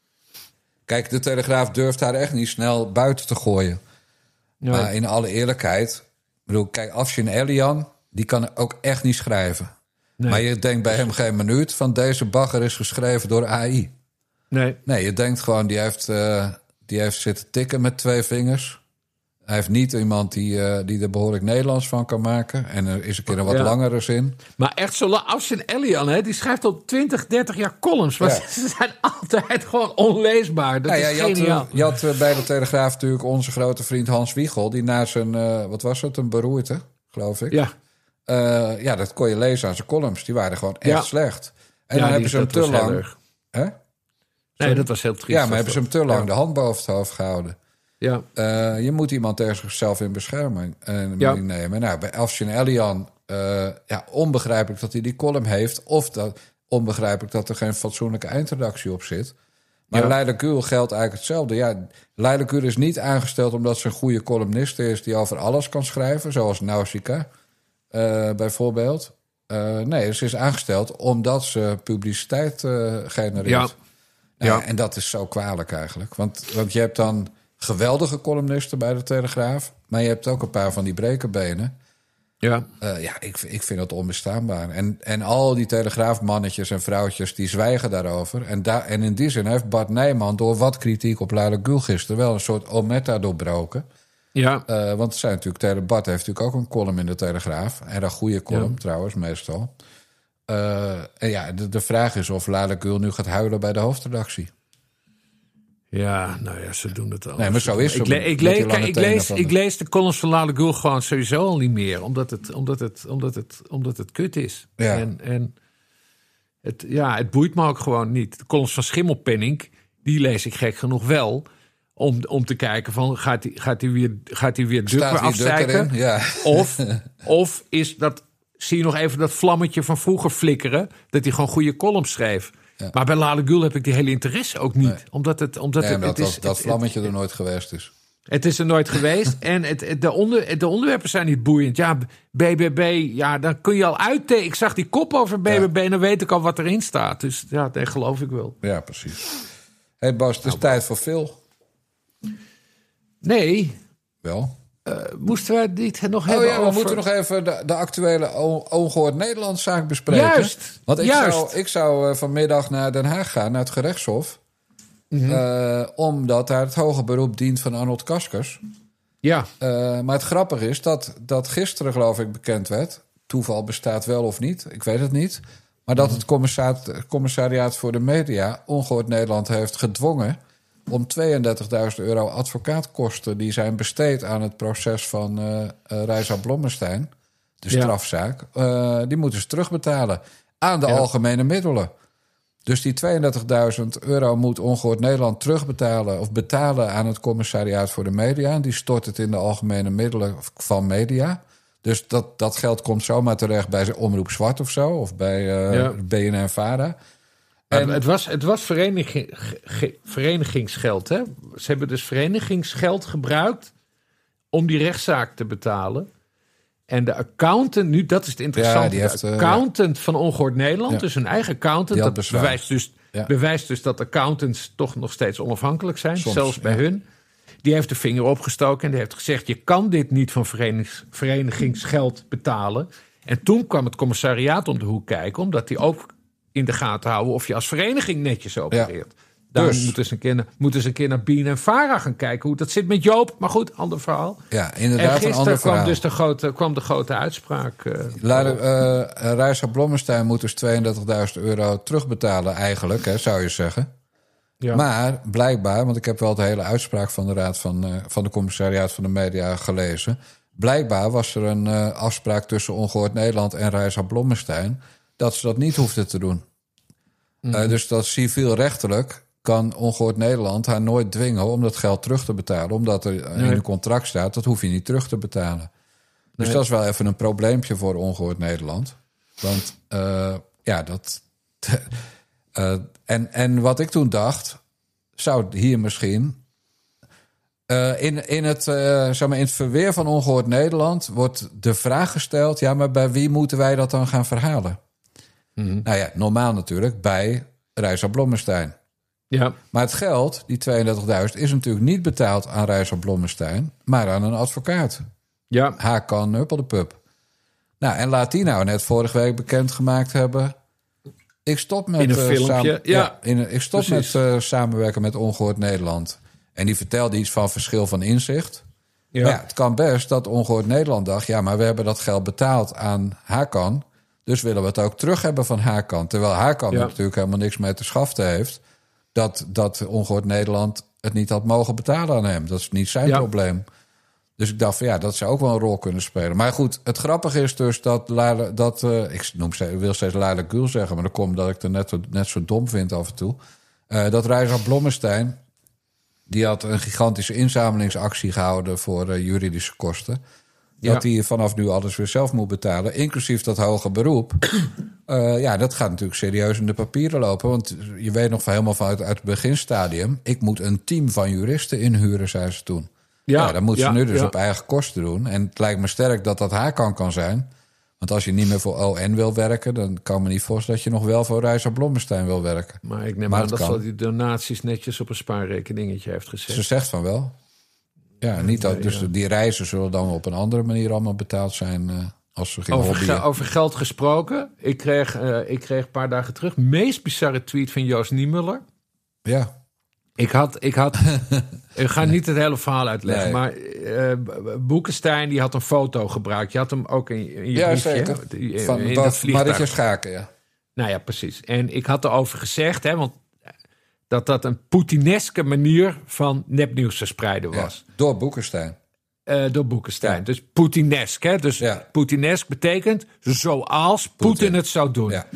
[SPEAKER 1] Kijk, de Telegraaf durft haar echt niet snel buiten te gooien.
[SPEAKER 2] Ja.
[SPEAKER 1] Maar in alle eerlijkheid... Ik bedoel, kijk, Afshin Elian, die kan ook echt niet schrijven.
[SPEAKER 2] Nee.
[SPEAKER 1] Maar je denkt bij hem geen minuut van... deze bagger is geschreven door A I.
[SPEAKER 2] Nee.
[SPEAKER 1] Nee, je denkt gewoon, die heeft, uh, die heeft zitten tikken met twee vingers. Hij heeft niet iemand die, uh, die er behoorlijk Nederlands van kan maken. En er is een keer een wat
[SPEAKER 2] Ja.
[SPEAKER 1] langere zin.
[SPEAKER 2] Maar echt zo lang. Afshin Elian, hè, die schrijft al twintig, dertig jaar columns. Maar
[SPEAKER 1] Ja.
[SPEAKER 2] ze zijn altijd gewoon onleesbaar. Dat
[SPEAKER 1] Nou ja,
[SPEAKER 2] is
[SPEAKER 1] je had,
[SPEAKER 2] geniaal.
[SPEAKER 1] uh, je had uh, bij de Telegraaf natuurlijk onze grote vriend Hans Wiegel... die na zijn, uh, wat was het, een beroerte, geloof ik.
[SPEAKER 2] Ja.
[SPEAKER 1] Uh, ja, dat kon je lezen aan zijn columns. Die waren gewoon echt
[SPEAKER 2] Ja.
[SPEAKER 1] slecht. En
[SPEAKER 2] Ja,
[SPEAKER 1] dan
[SPEAKER 2] die-
[SPEAKER 1] hebben ze hem
[SPEAKER 2] dat
[SPEAKER 1] te
[SPEAKER 2] was heel
[SPEAKER 1] lang...
[SPEAKER 2] erg.
[SPEAKER 1] Hè?
[SPEAKER 2] Nee, dat was heel triest.
[SPEAKER 1] Ja, maar hebben ze hem te lang
[SPEAKER 2] Ja.
[SPEAKER 1] de hand boven het hoofd gehouden.
[SPEAKER 2] Ja.
[SPEAKER 1] Uh, je moet iemand tegen zichzelf in bescherming uh,
[SPEAKER 2] Ja.
[SPEAKER 1] nemen. Nou, bij Afshin Elian, uh, ja, onbegrijpelijk dat hij die column heeft... of dat, onbegrijpelijk dat er geen fatsoenlijke eindredactie op zit... Maar
[SPEAKER 2] Ja.
[SPEAKER 1] Laila Gül geldt eigenlijk hetzelfde. Ja, Laila Gül is niet aangesteld omdat ze een goede columniste is... die over alles kan schrijven, zoals Nausicaa uh, bijvoorbeeld. Uh, nee, ze is aangesteld omdat ze publiciteit uh, genereert.
[SPEAKER 2] Ja.
[SPEAKER 1] Nou,
[SPEAKER 2] Ja.
[SPEAKER 1] En dat is zo kwalijk eigenlijk. Want, want je hebt dan geweldige columnisten bij de Telegraaf... maar je hebt ook een paar van die brekenbenen...
[SPEAKER 2] Ja.
[SPEAKER 1] Uh, ja, ik, ik vind dat onbestaanbaar. En, en al die Telegraafmannetjes en vrouwtjes die zwijgen daarover. En, da, en in die zin heeft Bart Nijman door wat kritiek op Laila Gül gisteren... wel een soort omerta doorbroken.
[SPEAKER 2] Ja.
[SPEAKER 1] Uh, want het zijn natuurlijk, Tele, Bart heeft natuurlijk ook een column in de Telegraaf. En een goede column
[SPEAKER 2] Ja.
[SPEAKER 1] trouwens, meestal. Uh, en ja, de, de vraag is of Laila Gül nu gaat huilen bij de hoofdredactie.
[SPEAKER 2] Ja, nou ja, ze doen het al.
[SPEAKER 1] Nee, maar zo is
[SPEAKER 2] ik,
[SPEAKER 1] het.
[SPEAKER 2] le- ik,
[SPEAKER 1] Met die
[SPEAKER 2] le-
[SPEAKER 1] lange
[SPEAKER 2] kijk, ik,
[SPEAKER 1] tenen
[SPEAKER 2] lees,
[SPEAKER 1] van de-
[SPEAKER 2] ik lees de columns van Laila Gül gewoon sowieso al niet meer. Omdat het, omdat het, omdat het, omdat het kut is.
[SPEAKER 1] Ja.
[SPEAKER 2] En, en het, ja, het boeit me ook gewoon niet. De columns van Schimmelpenninck, die lees ik gek genoeg wel. Om, om te kijken van, gaat hij gaat die weer, gaat die weer Duk
[SPEAKER 1] Staat
[SPEAKER 2] weer
[SPEAKER 1] die Duk
[SPEAKER 2] afzeiken?
[SPEAKER 1] erin? Ja.
[SPEAKER 2] Of, of is dat, zie je nog even dat vlammetje van vroeger flikkeren... dat hij gewoon goede columns schreef.
[SPEAKER 1] Ja.
[SPEAKER 2] Maar bij Laila Gül heb ik die hele interesse ook niet.
[SPEAKER 1] Nee.
[SPEAKER 2] Omdat het, omdat
[SPEAKER 1] Nee,
[SPEAKER 2] het,
[SPEAKER 1] maar
[SPEAKER 2] het
[SPEAKER 1] dat,
[SPEAKER 2] is,
[SPEAKER 1] dat, dat
[SPEAKER 2] het-
[SPEAKER 1] vlammetje er nooit geweest is.
[SPEAKER 2] het is er nooit geweest. En het, het- de, onder, de onderwerpen zijn niet boeiend. Ja, B B B, ja, dan kun je al uittekenen. Ik zag die kop over B B B en dan weet ik al wat erin staat. Dus ja, dat geloof ik wel.
[SPEAKER 1] Ja, precies. Hé hey Bas, het is tijd voor Phil.
[SPEAKER 2] Nee,
[SPEAKER 1] Wel.
[SPEAKER 2] uh, moesten wij dit nog
[SPEAKER 1] Oh
[SPEAKER 2] hebben
[SPEAKER 1] ja, we
[SPEAKER 2] over...
[SPEAKER 1] moeten nog even de, de actuele O- Ongehoord Nederlandszaak bespreken.
[SPEAKER 2] Juist,
[SPEAKER 1] Want ik
[SPEAKER 2] juist.
[SPEAKER 1] zou, ik zou uh, vanmiddag naar Den Haag gaan, naar het gerechtshof.
[SPEAKER 2] Mhm.
[SPEAKER 1] Uh, omdat daar het hoge beroep dient van Arnold Kaskers.
[SPEAKER 2] Ja,
[SPEAKER 1] Uh, maar het grappige is dat, dat gisteren, geloof ik, bekend werd. Toeval bestaat wel of niet, ik weet het niet. Maar dat het commissariaat, commissariaat voor de media Ongehoord Nederland heeft gedwongen om tweeëndertigduizend euro advocaatkosten die zijn besteed aan het proces van uh, uh, Reisa Blommestein, de
[SPEAKER 2] Ja.
[SPEAKER 1] strafzaak, uh, die moeten ze terugbetalen aan de
[SPEAKER 2] Ja.
[SPEAKER 1] algemene middelen. Dus die tweeëndertigduizend euro moet Ongehoord Nederland terugbetalen of betalen aan het commissariaat voor de media. Die stort het in de algemene middelen van media. Dus dat, dat geld komt zomaar terecht bij Omroep Zwart of zo, of bij uh,
[SPEAKER 2] Ja.
[SPEAKER 1] B N N-Vara.
[SPEAKER 2] maar
[SPEAKER 1] En-
[SPEAKER 2] het was, het was vereniging, ge- verenigingsgeld. Hè? Ze hebben dus verenigingsgeld gebruikt om die rechtszaak te betalen. En de accountant, nu dat is het interessante,
[SPEAKER 1] Ja, die heeft,
[SPEAKER 2] de
[SPEAKER 1] uh,
[SPEAKER 2] accountant van Ongehoord Nederland,
[SPEAKER 1] Ja.
[SPEAKER 2] dus een eigen accountant,
[SPEAKER 1] Die had
[SPEAKER 2] dat
[SPEAKER 1] bezwaar.
[SPEAKER 2] bewijst dus,
[SPEAKER 1] Ja.
[SPEAKER 2] bewijst dus dat accountants toch nog steeds onafhankelijk zijn,
[SPEAKER 1] Soms,
[SPEAKER 2] zelfs bij
[SPEAKER 1] ja.
[SPEAKER 2] hun. Die heeft de vinger opgestoken en die heeft gezegd, je kan dit niet van verenigings, verenigingsgeld betalen. En toen kwam het commissariaat om de hoek kijken, omdat die ook in de gaten houden of je als vereniging netjes opereert. Dan
[SPEAKER 1] Dus-
[SPEAKER 2] moeten ze een keer, naar- moeten ze een keer naar B N N-Vara gaan kijken hoe dat zit met Joop. Maar goed, ander verhaal.
[SPEAKER 1] Ja,
[SPEAKER 2] En
[SPEAKER 1] inderdaad een
[SPEAKER 2] gisteren
[SPEAKER 1] ander
[SPEAKER 2] kwam
[SPEAKER 1] verhaal.
[SPEAKER 2] dus de grote, kwam de grote uitspraak. Uh,
[SPEAKER 1] Laat, uh, Reisa Blommestein moet dus tweeëndertigduizend euro terugbetalen eigenlijk, hè, zou je zeggen.
[SPEAKER 2] ja.
[SPEAKER 1] Maar blijkbaar, want ik heb wel de hele uitspraak van de Raad van, uh, van de Commissariaat van de Media gelezen. Blijkbaar was er een uh, afspraak tussen Ongehoord Nederland en Reisa Blommestein dat ze dat niet hoefden te doen. Mm. Uh, dus dat civielrechtelijk kan Ongehoord Nederland haar nooit dwingen om dat geld terug te betalen. Omdat er
[SPEAKER 2] Nee.
[SPEAKER 1] in een contract staat, dat hoef je niet terug te betalen. Dus
[SPEAKER 2] Nee.
[SPEAKER 1] dat is wel even een probleempje voor Ongehoord Nederland. Want uh, ja, dat... uh, en, en wat ik toen dacht, zou hier misschien... Uh, in, in, het, uh, zeg maar in het verweer van Ongehoord Nederland wordt de vraag gesteld... ja, maar bij wie moeten wij dat dan gaan verhalen? Mm-hmm. Nou ja, normaal natuurlijk bij Reisa Blommestein. Ja. Maar het geld, die tweeëndertigduizend, is natuurlijk niet betaald aan Reisa Blommestein... maar aan een advocaat. Ja. Hakan Nuppeldepup. Nou, en laat die nou net vorige week bekendgemaakt hebben... ik stop met,
[SPEAKER 2] in een filmpje,
[SPEAKER 1] uh, samen,
[SPEAKER 2] ja.
[SPEAKER 1] ja in, ik stop
[SPEAKER 2] Precies.
[SPEAKER 1] met uh, samenwerken met Ongehoord Nederland... En die vertelde iets van verschil van inzicht. Ja. Maar ja, het kan best dat Ongehoord Nederland dacht... ja, maar we hebben dat geld betaald aan Hakan... dus willen we het ook terug hebben van Hakan. Terwijl Hakan ja. er natuurlijk helemaal niks mee te schaften heeft... dat, dat Ongehoord Nederland het niet had mogen betalen aan hem. Dat is niet zijn ja. probleem. Dus ik dacht van ja, dat zou ook wel een rol kunnen spelen. Maar goed, het grappige is dus dat... Laila, dat uh, ik noem, wil steeds Laila Gül zeggen... maar dat komt dat ik het net, net zo dom vind af en toe... Uh, dat Reisa Blommestein... die had een gigantische inzamelingsactie gehouden voor uh, juridische kosten. Ja. Dat hij vanaf nu alles weer zelf moet betalen, inclusief dat hoge beroep. uh, ja, dat gaat natuurlijk serieus in de papieren lopen. Want je weet nog van helemaal vanuit uit het beginstadium... ik moet een team van juristen inhuren, zei ze toen. Ja, ja dat moet ze ja, nu dus ja. op eigen kosten doen. En het lijkt me sterk dat dat Hakan kan zijn... Want als je niet meer voor O N wil werken... dan kan me niet voorstellen dat je nog wel voor Reisa Blommestein wil werken.
[SPEAKER 2] Maar ik neem maar aan dat ze die donaties netjes op een spaarrekeningetje heeft gezet.
[SPEAKER 1] Ze zegt van wel. Ja, niet dat, dus die reizen zullen dan op een andere manier allemaal betaald zijn... Uh, als ze
[SPEAKER 2] over, ge- over geld gesproken. Ik kreeg, uh, ik kreeg een paar dagen terug... meest bizarre tweet van Joost Niemuller.
[SPEAKER 1] Ja.
[SPEAKER 2] Ik had... Ik, had, ik ga niet het hele verhaal uitleggen, nee. maar uh, Boekenstein die had een foto gebruikt. Je had hem ook in, in je
[SPEAKER 1] ja,
[SPEAKER 2] briefje.
[SPEAKER 1] Zeker.
[SPEAKER 2] In,
[SPEAKER 1] van
[SPEAKER 2] in
[SPEAKER 1] dat
[SPEAKER 2] dat vliegtuig.
[SPEAKER 1] Maritje Schaken, ja.
[SPEAKER 2] Nou ja, precies. En ik had erover gezegd, hè, want dat dat een Poetineske manier van nepnieuws verspreiden was.
[SPEAKER 1] Ja, door Boekenstein.
[SPEAKER 2] Uh, door Boekenstein. Ja. Dus Poetinesk. Hè? Dus ja. Poetinesk betekent zoals Poetin het zou doen. Ja.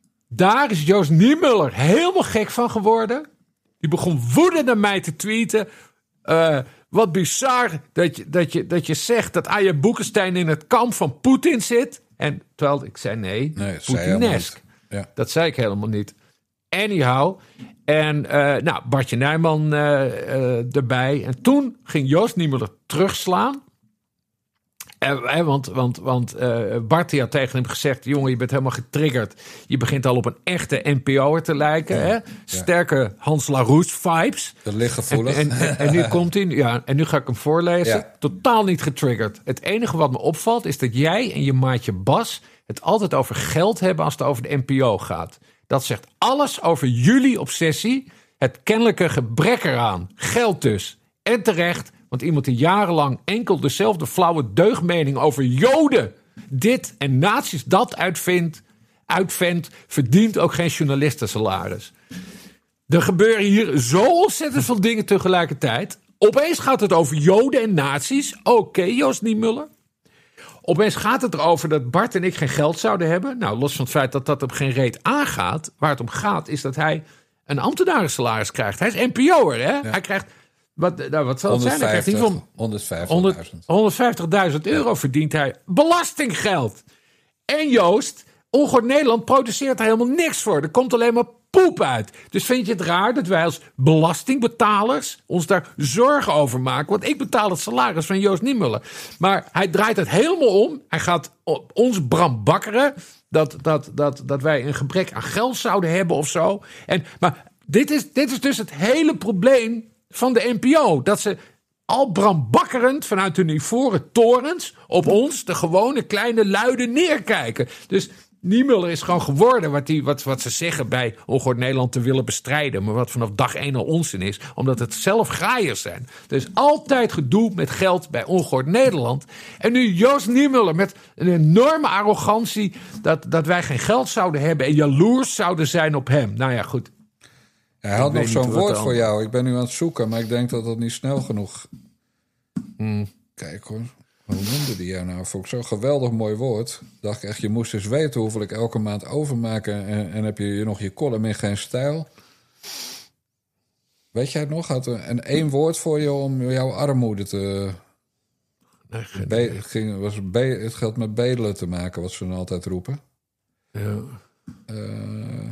[SPEAKER 2] Daar is Joost Niemuller helemaal gek van geworden. Die begon woedend naar mij te tweeten. Uh, wat bizar dat je, dat, je, dat je zegt dat Aya Boekenstein in het kamp van Poetin zit. En terwijl ik zei nee, nee Poetinesk. Ja. Dat zei ik helemaal niet. Anyhow. En uh, nou, Bartje Nijman uh, uh, erbij. En toen ging Joost Niemuller terugslaan. Uh, want want, want uh, Bart had tegen hem gezegd... jongen, je bent helemaal getriggerd. Je begint al op een echte N P O'er te lijken. Ja, hè? Sterke ja. Hans Larousse vibes.
[SPEAKER 1] Dat ligt gevoelig.
[SPEAKER 2] En, en, en, en nu komt hij, ja, en nu ga ik hem voorlezen. Ja. Totaal niet getriggerd. Het enige wat me opvalt is dat jij en je maatje Bas... het altijd over geld hebben als het over de N P O gaat. Dat zegt alles over jullie obsessie. Het kennelijke gebrek eraan. Geld dus. En terecht... Want iemand die jarenlang enkel dezelfde flauwe deugdmening over Joden... dit en nazi's dat uitvindt, uitvindt... verdient ook geen journalistensalaris. Er gebeuren hier zo ontzettend veel dingen tegelijkertijd. Opeens gaat het over Joden en nazi's. Oké, okay, Joost Niemuller. Opeens gaat het erover dat Bart en ik geen geld zouden hebben. Nou, los van het feit dat dat op geen reet aangaat. Waar het om gaat is dat hij een ambtenarensalaris krijgt. Hij is N P O'er, hè? Ja. Hij krijgt... Wat, nou, wat zal het zijn? Hij krijgt in ieder geval
[SPEAKER 1] honderdvijftigduizend
[SPEAKER 2] honderdvijftigduizend euro ja. verdient hij. Belastinggeld. En Joost, Ongehoord Nederland produceert er helemaal niks voor. Er komt alleen maar poep uit. Dus vind je het raar dat wij als belastingbetalers ons daar zorgen over maken? Want ik betaal het salaris van Joost Niemuller. Maar hij draait het helemaal om. Hij gaat op ons brambakkeren. Dat, dat, dat, dat wij een gebrek aan geld zouden hebben of zo. En, maar dit is, dit is dus het hele probleem van de N P O. Dat ze al brambakkerend vanuit hun ivoren torens op ons, de gewone kleine luiden, neerkijken. Dus Niemuller is gewoon geworden wat, die, wat, wat ze zeggen bij Ongehoord Nederland te willen bestrijden. Maar wat vanaf dag één al onzin is. Omdat het zelf graaiers zijn. Er is altijd gedoe met geld bij Ongehoord Nederland. En nu Joost Niemuller met een enorme arrogantie dat, dat wij geen geld zouden hebben en jaloers zouden zijn op hem. Nou ja, goed.
[SPEAKER 1] Hij had nog zo'n woord voor jou. Ik ben nu aan het zoeken, maar ik denk dat dat niet snel genoeg... Hmm. Kijk hoor, hoe noemde die jou nou? Vond ik zo'n geweldig mooi woord. Dacht ik echt, je moest eens weten hoeveel ik elke maand overmaak... en, en heb je nog je column in geen stijl. Weet jij het nog? Had een één woord voor je om jouw armoede te...
[SPEAKER 2] Nee,
[SPEAKER 1] be- het, ging, was be- het geldt met bedelen te maken, wat ze dan altijd roepen.
[SPEAKER 2] Ja...
[SPEAKER 1] Uh,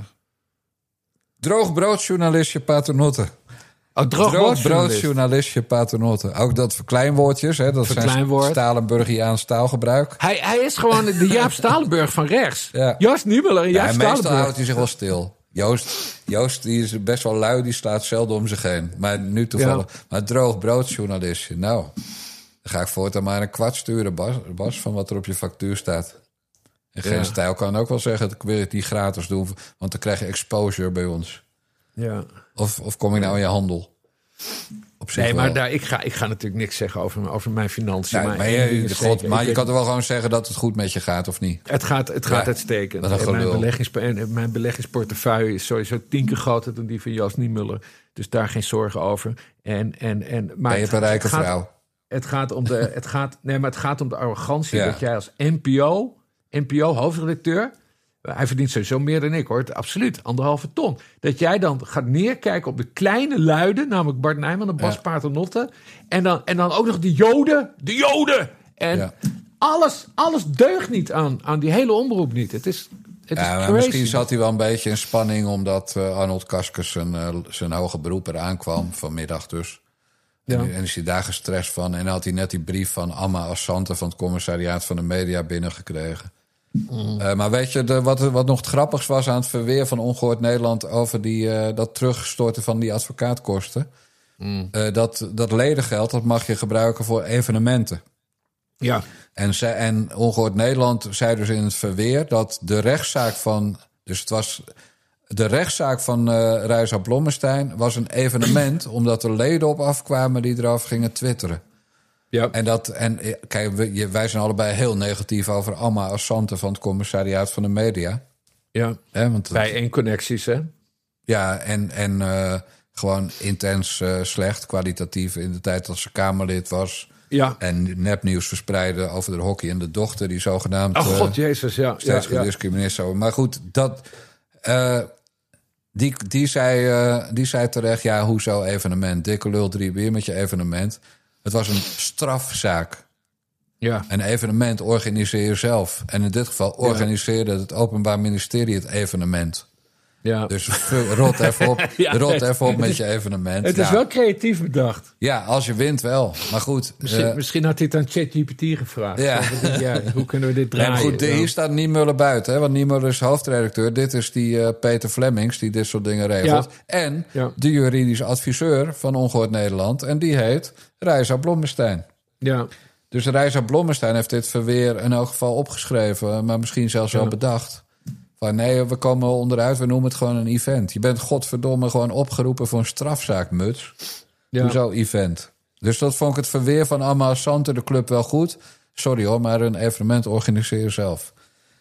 [SPEAKER 1] droogbroodjournalistje Paternotte.
[SPEAKER 2] Oh,
[SPEAKER 1] droogbroodjournalistje Paternotte. Ook dat verkleinwoordjes, hè, dat
[SPEAKER 2] Verkleinwoord.
[SPEAKER 1] zijn Stalenburgiaans taalgebruik.
[SPEAKER 2] Hij, hij is gewoon de Jaap Stalenburg van rechts.
[SPEAKER 1] Ja.
[SPEAKER 2] Joost Niemuller en Jaap
[SPEAKER 1] Ja,
[SPEAKER 2] Stalenburg.
[SPEAKER 1] meestal houdt hij zich wel stil. Joost, Joost die is best wel lui, die slaat zelden om zich heen. Maar nu toevallig. Ja. Maar droogbroodjournalistje, nou... Dan ga ik voortaan maar een kwart sturen, Bas, Bas, van wat er op je factuur staat. En Geen ja. Stijl kan ook wel zeggen, dat ik wil het niet gratis doen, want dan krijg je exposure bij ons.
[SPEAKER 2] Ja.
[SPEAKER 1] Of, of kom ik nou in je handel? Op zich
[SPEAKER 2] nee, maar
[SPEAKER 1] wel.
[SPEAKER 2] daar, ik, ga, ik ga natuurlijk niks zeggen over, over mijn financiën.
[SPEAKER 1] Ja,
[SPEAKER 2] maar
[SPEAKER 1] maar je, de God, maar je kan toch wel gewoon zeggen dat het goed met je gaat, of niet?
[SPEAKER 2] Het gaat, het gaat
[SPEAKER 1] ja,
[SPEAKER 2] uitstekend.
[SPEAKER 1] Dat is
[SPEAKER 2] en mijn, beleggings, en mijn beleggingsportefeuille is sowieso tien keer groter dan die van Joost Niemuller. Dus daar geen zorgen over. En, en, en, maar
[SPEAKER 1] je hebt een rijke
[SPEAKER 2] gaat,
[SPEAKER 1] vrouw.
[SPEAKER 2] Het gaat om de, het gaat, nee, maar het gaat om de arrogantie
[SPEAKER 1] ja.
[SPEAKER 2] dat jij als N P O, N P O-hoofdredacteur... Hij verdient sowieso meer dan ik, hoor. Absoluut, anderhalve ton. Dat jij dan gaat neerkijken op de kleine luiden... namelijk Bart Nijman en Bas ja. Paternotte... En dan, en dan ook nog de Joden. De Joden! En ja. alles, alles deugt niet aan, aan die hele omroep niet. Het is, het
[SPEAKER 1] ja,
[SPEAKER 2] is
[SPEAKER 1] maar
[SPEAKER 2] crazy.
[SPEAKER 1] Misschien zat hij wel een beetje in spanning... omdat uh, Arnold Kaskers zijn, uh, zijn hoge beroep eraan kwam. Vanmiddag dus. Ja. En, en is hij daar gestrest van. En had hij net die brief van Amma Assante... van het commissariaat van de media binnengekregen. Mm. Uh, maar weet je, de, wat, wat nog het grappigs was aan het verweer van Ongehoord Nederland... over die, uh, dat terugstorten van die advocaatkosten... Mm. Uh, dat, dat ledengeld dat mag je gebruiken voor evenementen.
[SPEAKER 2] Ja.
[SPEAKER 1] En, ze, en Ongehoord Nederland zei dus in het verweer... dat de rechtszaak van... dus het was... De rechtszaak van uh, Reisa Blommestein was een evenement... omdat er leden op afkwamen die erover gingen twitteren.
[SPEAKER 2] Ja.
[SPEAKER 1] En, dat, en kijk, wij zijn allebei heel negatief over Amma Assante... van het commissariaat van de media.
[SPEAKER 2] Ja,
[SPEAKER 1] He, want
[SPEAKER 2] bij één connecties, hè?
[SPEAKER 1] Ja, en, en uh, gewoon intens uh, slecht, kwalitatief... in de tijd dat ze Kamerlid was...
[SPEAKER 2] Ja.
[SPEAKER 1] En nepnieuws verspreiden over de hockey en de dochter... die zogenaamd
[SPEAKER 2] oh, God,
[SPEAKER 1] uh,
[SPEAKER 2] Jezus, ja,
[SPEAKER 1] steeds
[SPEAKER 2] ja,
[SPEAKER 1] gediscrimineerd zou worden. Maar goed, dat... Uh, Die, die, zei, uh, die zei terecht, ja, hoezo evenement? Dikke lul, drie bier met je evenement. Het was een strafzaak.
[SPEAKER 2] Ja.
[SPEAKER 1] Een evenement organiseer je zelf. En in dit geval organiseerde het Openbaar Ministerie het evenement.
[SPEAKER 2] Ja.
[SPEAKER 1] Dus rot even op, ja, rot even op met je evenement.
[SPEAKER 2] Het is nou, wel creatief bedacht.
[SPEAKER 1] Ja, als je wint wel. Maar goed.
[SPEAKER 2] Misschien, uh, misschien had hij het aan ChatGPT gevraagd.
[SPEAKER 1] Ja.
[SPEAKER 2] ja, hoe kunnen we dit draaien?
[SPEAKER 1] Ja, goed, hier staat Niemuller buiten. Hè, want Niemuller is hoofdredacteur. Dit is die uh, Peter Flemings die dit soort dingen regelt. Ja. En ja. de juridische adviseur van Ongehoord Nederland. En die heet Reisa Blommestein.
[SPEAKER 2] Ja.
[SPEAKER 1] Dus Reisa Blommestein heeft dit verweer in elk geval opgeschreven. Maar misschien zelfs ja. wel bedacht. Van nee, we komen onderuit, we noemen het gewoon een event. Je bent godverdomme gewoon opgeroepen voor een strafzaak, muts. Ja. Hoezo event? Dus dat vond ik het verweer van Amma Assante, de club, wel goed. Sorry hoor, maar een evenement organiseer je zelf.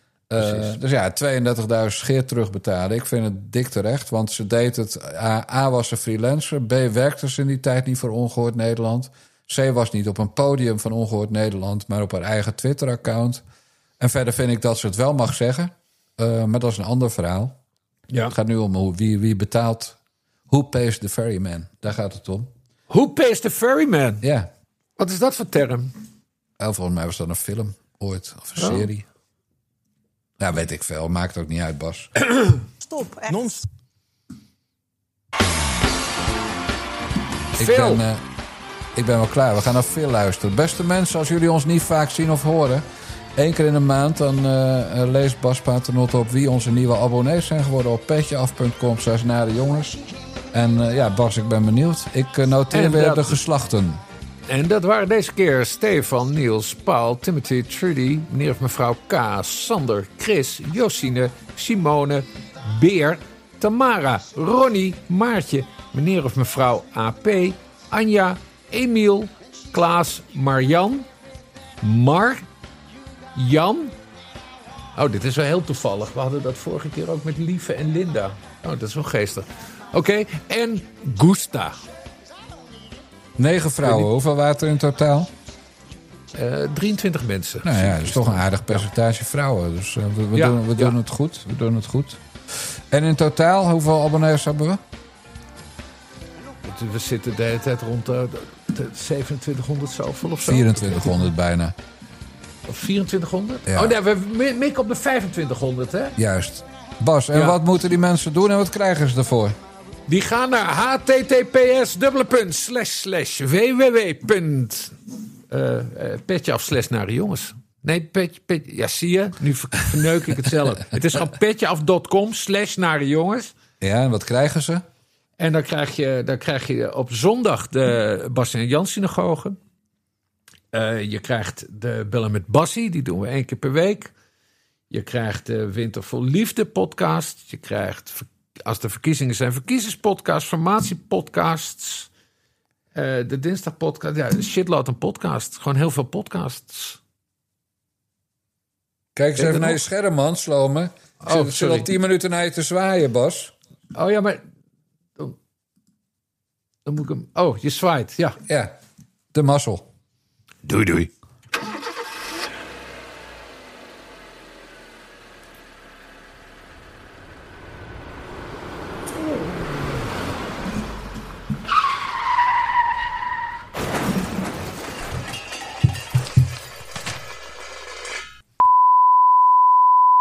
[SPEAKER 1] Uh, dus ja, tweeëndertigduizend scheer terugbetalen. Ik vind het dik terecht, want ze deed het... A, A was ze freelancer, B werkte ze in die tijd niet voor Ongehoord Nederland. C was niet op een podium van Ongehoord Nederland, maar op haar eigen Twitter-account. En verder vind ik dat ze het wel mag zeggen... Uh, maar dat is een ander verhaal. Ja. Het gaat nu om hoe, wie, wie betaalt. Who pays the ferryman? Daar gaat het om.
[SPEAKER 2] Who pays the ferryman?
[SPEAKER 1] Ja.
[SPEAKER 2] Wat is dat voor term?
[SPEAKER 1] Oh, volgens mij was dat een film ooit. Of een oh. serie. Nou, weet ik veel. Maakt ook niet uit, Bas.
[SPEAKER 6] Stop. Echt.
[SPEAKER 7] Non-stop.
[SPEAKER 1] Ik ben, uh, ik ben wel klaar. We gaan naar Phil luisteren. Beste mensen, als jullie ons niet vaak zien of horen... Eén keer in de maand, dan uh, leest Bas Paternotte op wie onze nieuwe abonnees zijn geworden op petjeaf punt com slash nare jongens. En uh, ja, Bas, ik ben benieuwd. Ik uh, noteer en weer dat, de geslachten.
[SPEAKER 2] En dat waren deze keer Stefan, Niels, Paul, Timothy, Trudy, meneer of mevrouw K, Sander, Chris, Josine, Simone, Beer, Tamara, Ronnie, Maartje, meneer of mevrouw A P, Anja, Emiel, Klaas, Marjan, Mar... Jan. Oh, dit is wel heel toevallig. We hadden dat vorige keer ook met Lieve en Linda. Oh, dat is wel geestig. Oké, okay. En Gusta.
[SPEAKER 1] Negen vrouwen. Hoeveel waren er in totaal?
[SPEAKER 2] Uh, drieëntwintig mensen.
[SPEAKER 1] Nou ja, dat is toch een aardig percentage vrouwen. Dus uh, we, we, ja, doen, we doen ja. het goed. We doen het goed. En in totaal, hoeveel abonnees hebben we?
[SPEAKER 2] We zitten de hele tijd rond de, de zevenentwintighonderd zoveel of zo.
[SPEAKER 1] vierentwintighonderd bijna.
[SPEAKER 2] Of vierentwintighonderd?
[SPEAKER 1] Ja.
[SPEAKER 2] Oh nee, we mikken op de vijfentwintighonderd, hè?
[SPEAKER 1] Juist. Bas, en
[SPEAKER 2] Ja.
[SPEAKER 1] wat moeten die mensen doen en wat krijgen ze ervoor?
[SPEAKER 2] Die gaan naar https dubbele punt slash slash www punt uh, uh, petje af slash nare jongens. Nee, petje, petje, ja, zie je? Nu ver- verneuk ik het zelf. Het is gewoon petjeaf.com slash nare jongens.
[SPEAKER 1] Ja, en wat krijgen ze?
[SPEAKER 2] En dan krijg je, dan krijg je op zondag de Bas en Jan synagoge. Uh, je krijgt de Bellen met Bassie, die doen we één keer per week. Je krijgt de Winter Vol Liefde podcast. Je krijgt, als de verkiezingen zijn, verkiezingspodcasts, formatiepodcasts. Uh, de dinsdagpodcast. Ja, shitload een podcast. Gewoon heel veel podcasts.
[SPEAKER 1] Kijk eens
[SPEAKER 2] Weet
[SPEAKER 1] even
[SPEAKER 2] je
[SPEAKER 1] naar je
[SPEAKER 2] nog?
[SPEAKER 1] scherm, man, Slome. Ik
[SPEAKER 2] Oh,
[SPEAKER 1] zit- zit
[SPEAKER 2] sorry.
[SPEAKER 1] al tien minuten naar je te zwaaien, Bas.
[SPEAKER 2] Oh ja, maar... Dan, dan moet ik hem... Oh, je zwaait, ja.
[SPEAKER 1] Ja, de mazzel.
[SPEAKER 2] Doei, doei.